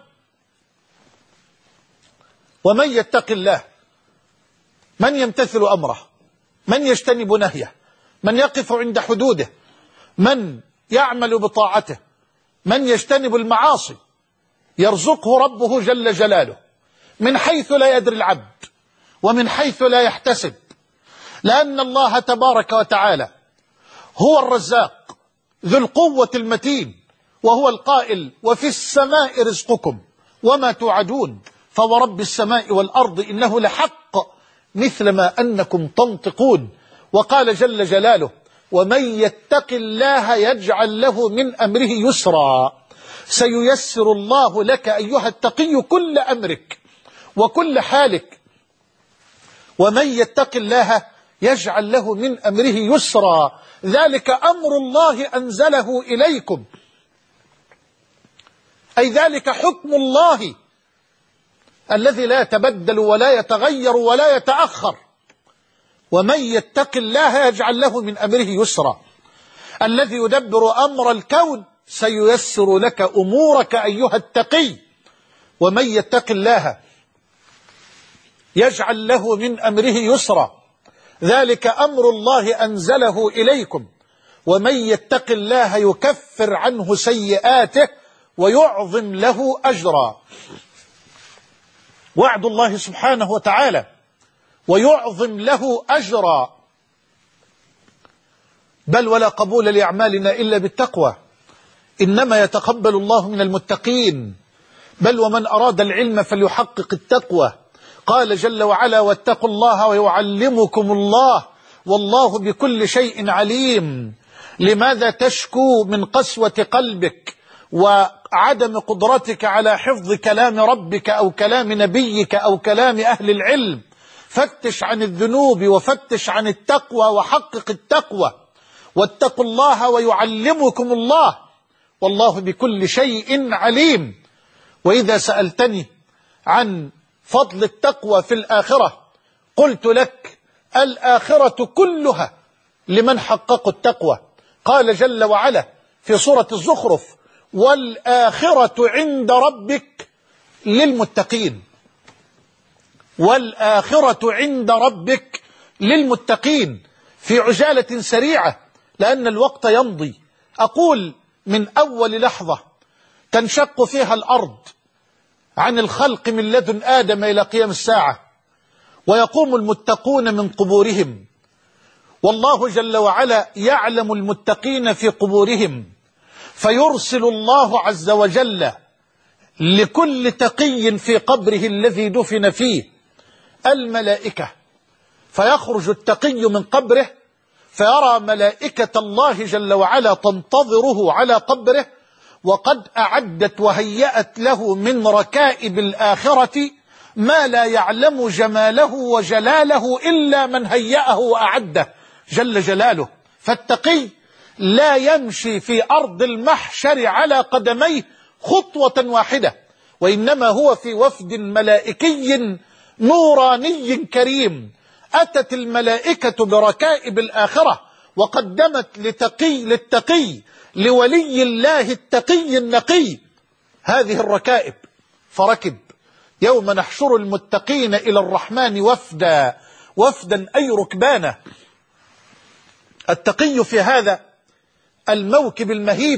ومن يتق الله، من يمتثل أمره، من يجتنب نهيه، من يقف عند حدوده، من يعمل بطاعته، من يجتنب المعاصي، يرزقه ربه جل جلاله من حيث لا يدري العبد ومن حيث لا يحتسب. لأن الله تبارك وتعالى هو الرزاق ذو القوة المتين، وهو القائل: وفي السماء رزقكم وما توعدون فورب السماء والأرض إنه لحق مثل ما أنكم تنطقون. وقال جل جلاله: ومن يتق الله يجعل له من أمره يسرا. سييسر الله لك أيها التقي كل أمرك وكل حالك. ومن يتق الله يجعل له من أمره يسرا، ذلك أمر الله أنزله إليكم، أي ذلك حكم الله الذي لا يتبدل ولا يتغير ولا يتأخر. ومن يتق الله يجعل له من أمره يسرا. الذي يدبر أمر الكون سييسر لك أمورك أيها التقي. ومن يتق الله يجعل له من أمره يسرا، ذلك أمر الله أنزله إليكم. ومن يتق الله يكفر عنه سيئاته ويعظم له أجرا. وعد الله سبحانه وتعالى: ويعظم له أجرا. بل ولا قبول لأعمالنا إلا بالتقوى، إنما يتقبل الله من المتقين. بل ومن أراد العلم فليحقق التقوى. قال جل وعلا: واتقوا الله ويعلمكم الله والله بكل شيء عليم. لماذا تشكو من قسوة قلبك عدم قدرتك على حفظ كلام ربك أو كلام نبيك أو كلام أهل العلم. فتش عن الذنوب وفتش عن التقوى وحقق التقوى، واتقوا الله ويعلمكم الله، والله بكل شيء عليم. وإذا سألتني عن فضل التقوى في الآخرة قلت لك الآخرة كلها لمن حققوا التقوى. قال جل وعلا في سورة الزخرف: والآخرة عند ربك للمتقين. والآخرة عند ربك للمتقين. في عجالة سريعة لأن الوقت يمضي، أقول من أول لحظة تنشق فيها الأرض عن الخلق من لدن آدم إلى قيام الساعة، ويقوم المتقون من قبورهم، والله جل وعلا يعلم المتقين في قبورهم، فيرسل الله عز وجل لكل تقي في قبره الذي دفن فيه الملائكة، فيخرج التقي من قبره فيرى ملائكة الله جل وعلا تنتظره على قبره، وقد أعدت وهيأت له من ركائب الآخرة ما لا يعلم جماله وجلاله إلا من هيأه وأعده جل جلاله. فالتقي لا يمشي في أرض المحشر على قدميه خطوة واحدة، وإنما هو في وفد ملائكي نوراني كريم. أتت الملائكة بركائب الآخرة وقدمت للتقي لولي الله التقي النقي هذه الركائب، فركب. يوم نحشر المتقين إلى الرحمن وفدا، وفدا أي ركبانا. التقي في هذا الموكب المهيب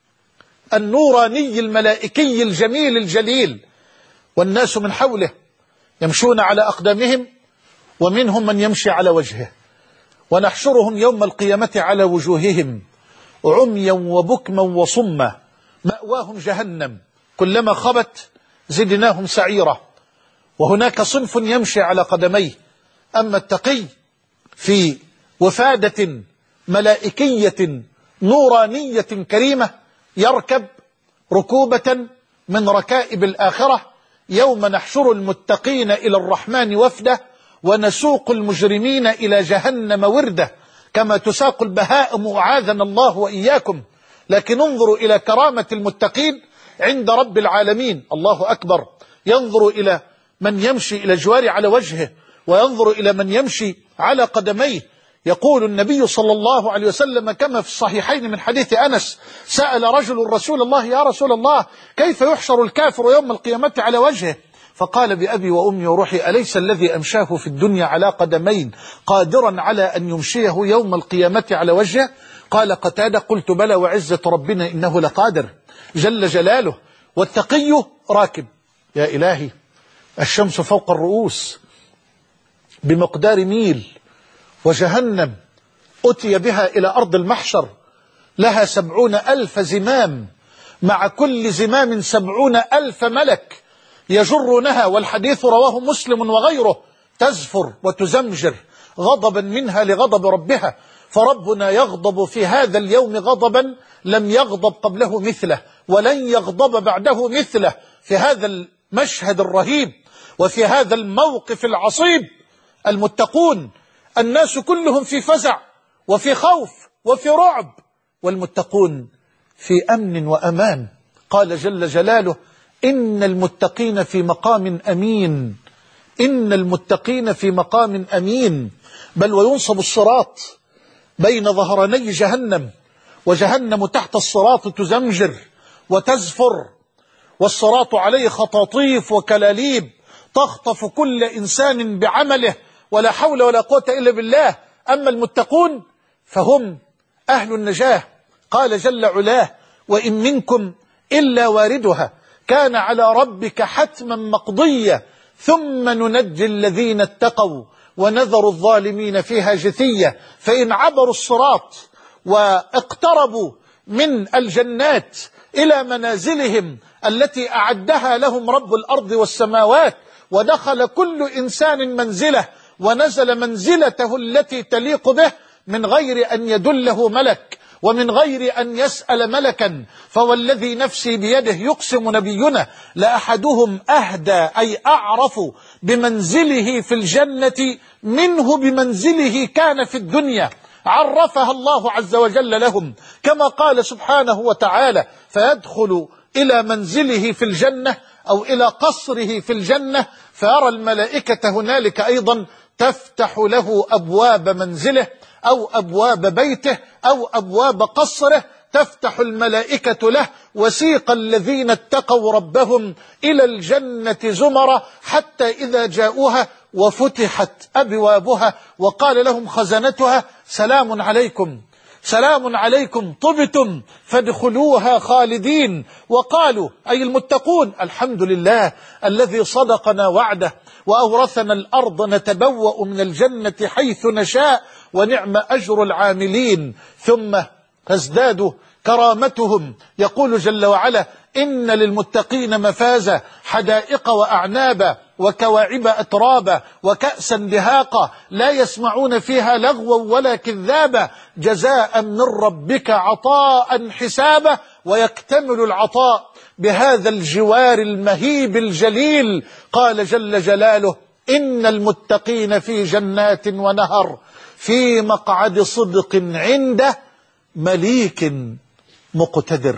النوراني الملائكي الجميل الجليل، والناس من حوله يمشون على أقدامهم، ومنهم من يمشي على وجهه، ونحشرهم يوم القيامة على وجوههم عميا وبكما وصما، مأواهم جهنم كلما خبت زدناهم سعيرا. وهناك صنف يمشي على قدميه. أما التقي في وفادة ملائكية نورانية كريمة يركب ركوبة من ركائب الآخرة. يوم نحشر المتقين إلى الرحمن وفده ونسوق المجرمين إلى جهنم ورده، كما تساق البهائم أعاذنا الله وإياكم. لكن انظروا إلى كرامة المتقين عند رب العالمين، الله أكبر. ينظر إلى من يمشي إلى الجوار على وجهه، وينظر إلى من يمشي على قدميه. يقول النبي صلى الله عليه وسلم كما في الصحيحين من حديث أنس: سأل رجل رسول الله: يا رسول الله، كيف يحشر الكافر يوم القيامة على وجهه؟ فقال: بأبي وأمي وروحي، أليس الذي أمشاه في الدنيا على قدمين قادرا على أن يمشيه يوم القيامة على وجهه؟ قال قتادة: قلت بلى وعزة ربنا إنه لقادر جل جلاله. والتقي راكب. يا إلهي، الشمس فوق الرؤوس بمقدار ميل، وجهنم أتي بها إلى أرض المحشر، لها 70,000 زمام، مع كل زمام 70,000 ملك يجرونها، والحديث رواه مسلم وغيره، تزفر وتزمجر غضبا منها لغضب ربها. فربنا يغضب في هذا اليوم غضبا لم يغضب قبله مثله، ولن يغضب بعده مثله. في هذا المشهد الرهيب وفي هذا الموقف العصيب المتقون الناس كلهم في فزع وفي خوف وفي رعب، والمتقون في أمن وأمان. قال جل جلاله: إن المتقين في مقام أمين. إن المتقين في مقام أمين. بل وينصب الصراط بين ظهراني جهنم، وجهنم تحت الصراط تزمجر وتزفر، والصراط عليه خطاطيف وكلاليب تخطف كل إنسان بعمله، ولا حول ولا قوة إلا بالله. أما المتقون فهم أهل النجاة. قال جل علاه: وإن منكم إلا واردها كان على ربك حتما مقضيا ثم ننجي الذين اتقوا ونذر الظالمين فيها جثيا. فإن عبروا الصراط واقتربوا من الجنات إلى منازلهم التي أعدها لهم رب الأرض والسماوات، ودخل كل إنسان منزله ونزل منزلته التي تليق به من غير أن يدله ملك ومن غير أن يسأل ملكا، فوالذي نفسي بيده يقسم نبينا لأحدهم أهدى أي أعرف بمنزله في الجنة منه بمنزله كان في الدنيا، عرفها الله عز وجل لهم كما قال سبحانه وتعالى: فيدخل إلى منزله في الجنة أو إلى قصره في الجنة فيرى الملائكة هنالك أيضا تفتح له أبواب منزله أو أبواب بيته أو أبواب قصره، تفتح الملائكة له. وسيق الذين اتقوا ربهم إلى الجنة زمرا حتى إذا جاءوها وفتحت أبوابها وقال لهم خزنتها: سلام عليكم، سلام عليكم طبتم فادخلوها خالدين. وقالوا أي المتقون: الحمد لله الذي صدقنا وعده وأورثنا الأرض نتبوأ من الجنة حيث نشاء ونعم أجر العاملين. ثم تزداد كرامتهم، يقول جل وعلا: إن للمتقين مفازا حدائق وأعنابا وكواعب أترابا وكأسا دهاقا لا يسمعون فيها لغوا ولا كذابا جزاء من ربك عطاء حسابا. ويكتمل العطاء بهذا الجوار المهيب الجليل. قال جل جلاله: إن المتقين في جنات ونهر في مقعد صدق عند مليك مقتدر.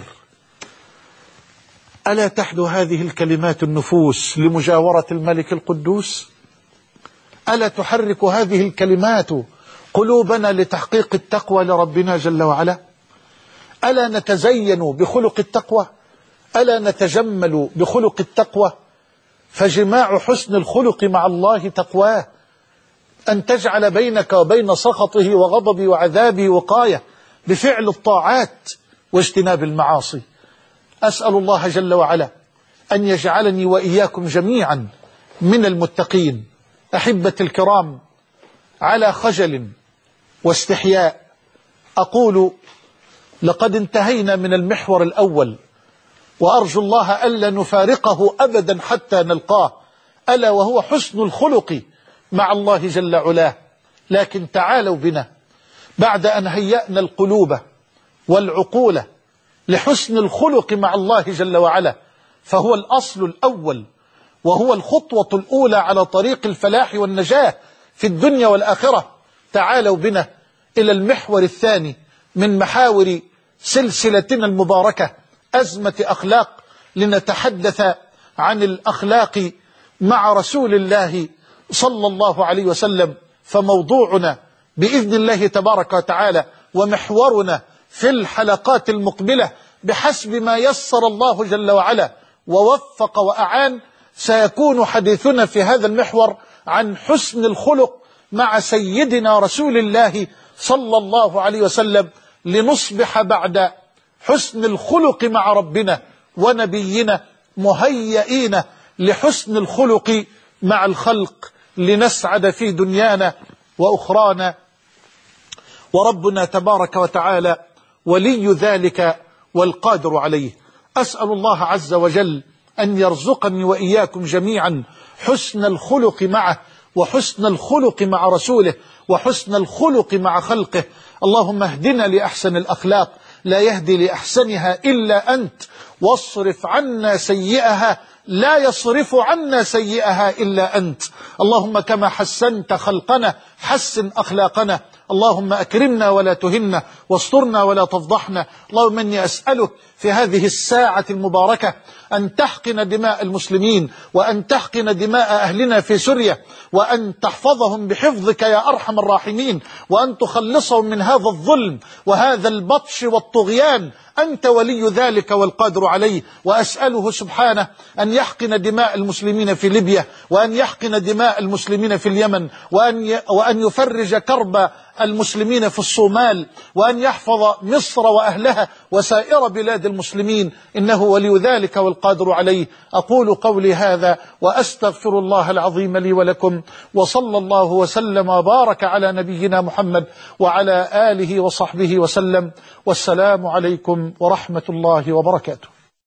ألا تحدو هذه الكلمات النفوس لمجاورة الملك القدوس؟ ألا تحرك هذه الكلمات قلوبنا لتحقيق التقوى لربنا جل وعلا؟ ألا نتزين بخلق التقوى؟ ألا نتجمل بخلق التقوى؟ فجماع حسن الخلق مع الله تقواه، أن تجعل بينك وبين سخطه وغضبه وعذابه وقاية بفعل الطاعات واجتناب المعاصي. أسأل الله جل وعلا أن يجعلني وإياكم جميعا من المتقين. أحبتي الكرام، على خجل واستحياء أقول: لقد انتهينا من المحور الأول، وأرجو الله ألا نفارقه أبدا حتى نلقاه، ألا وهو حسن الخلق مع الله جل علاه. لكن تعالوا بنا بعد أن هيأنا القلوب والعقول لحسن الخلق مع الله جل وعلا، فهو الأصل الأول وهو الخطوة الأولى على طريق الفلاح والنجاة في الدنيا والآخرة. تعالوا بنا إلى المحور الثاني من محاور سلسلتنا المباركة، أزمة أخلاق، لنتحدث عن الأخلاق مع رسول الله صلى الله عليه وسلم. فموضوعنا بإذن الله تبارك وتعالى ومحورنا في الحلقات المقبلة بحسب ما يسر الله جل وعلا ووفق وأعان، سيكون حديثنا في هذا المحور عن حسن الخلق مع سيدنا رسول الله صلى الله عليه وسلم، لنصبح بعد حسن الخلق مع ربنا ونبينا مهيئين لحسن الخلق مع الخلق، لنسعد في دنيانا وأخرانا. وربنا تبارك وتعالى ولي ذلك والقادر عليه. أسأل الله عز وجل أن يرزقني وإياكم جميعا حسن الخلق معه، وحسن الخلق مع رسوله، وحسن الخلق مع خلقه. اللهم اهدنا لأحسن الأخلاق، لا يهدي لأحسنها إلا أنت، واصرف عنا سيئها، لا يصرف عنا سيئها إلا أنت. اللهم كما حسنت خلقنا حسن أخلاقنا، اللهم أكرمنا ولا تهنا، واسترنا ولا تفضحنا. اللهم إني أسألك في هذه الساعة المباركة أن تحقن دماء المسلمين، وأن تحقن دماء أهلنا في سوريا، وأن تحفظهم بحفظك يا أرحم الراحمين، وأن تخلصهم من هذا الظلم وهذا البطش والطغيان. أنت ولي ذلك والقادر عليه. وأسأله سبحانه أن يحقن دماء المسلمين في ليبيا، وأن يحقن دماء المسلمين في اليمن، وأن يفرج كرب المسلمين في الصومال، وأن يحفظ مصر وأهلها وسائر بلاد المسلمين، إنه ولي ذلك والقادر عليه. أقول قولي هذا وأستغفر الله العظيم لي ولكم، وصلى الله وسلم وبارك على نبينا محمد وعلى آله وصحبه وسلم، والسلام عليكم ورحمة الله وبركاته.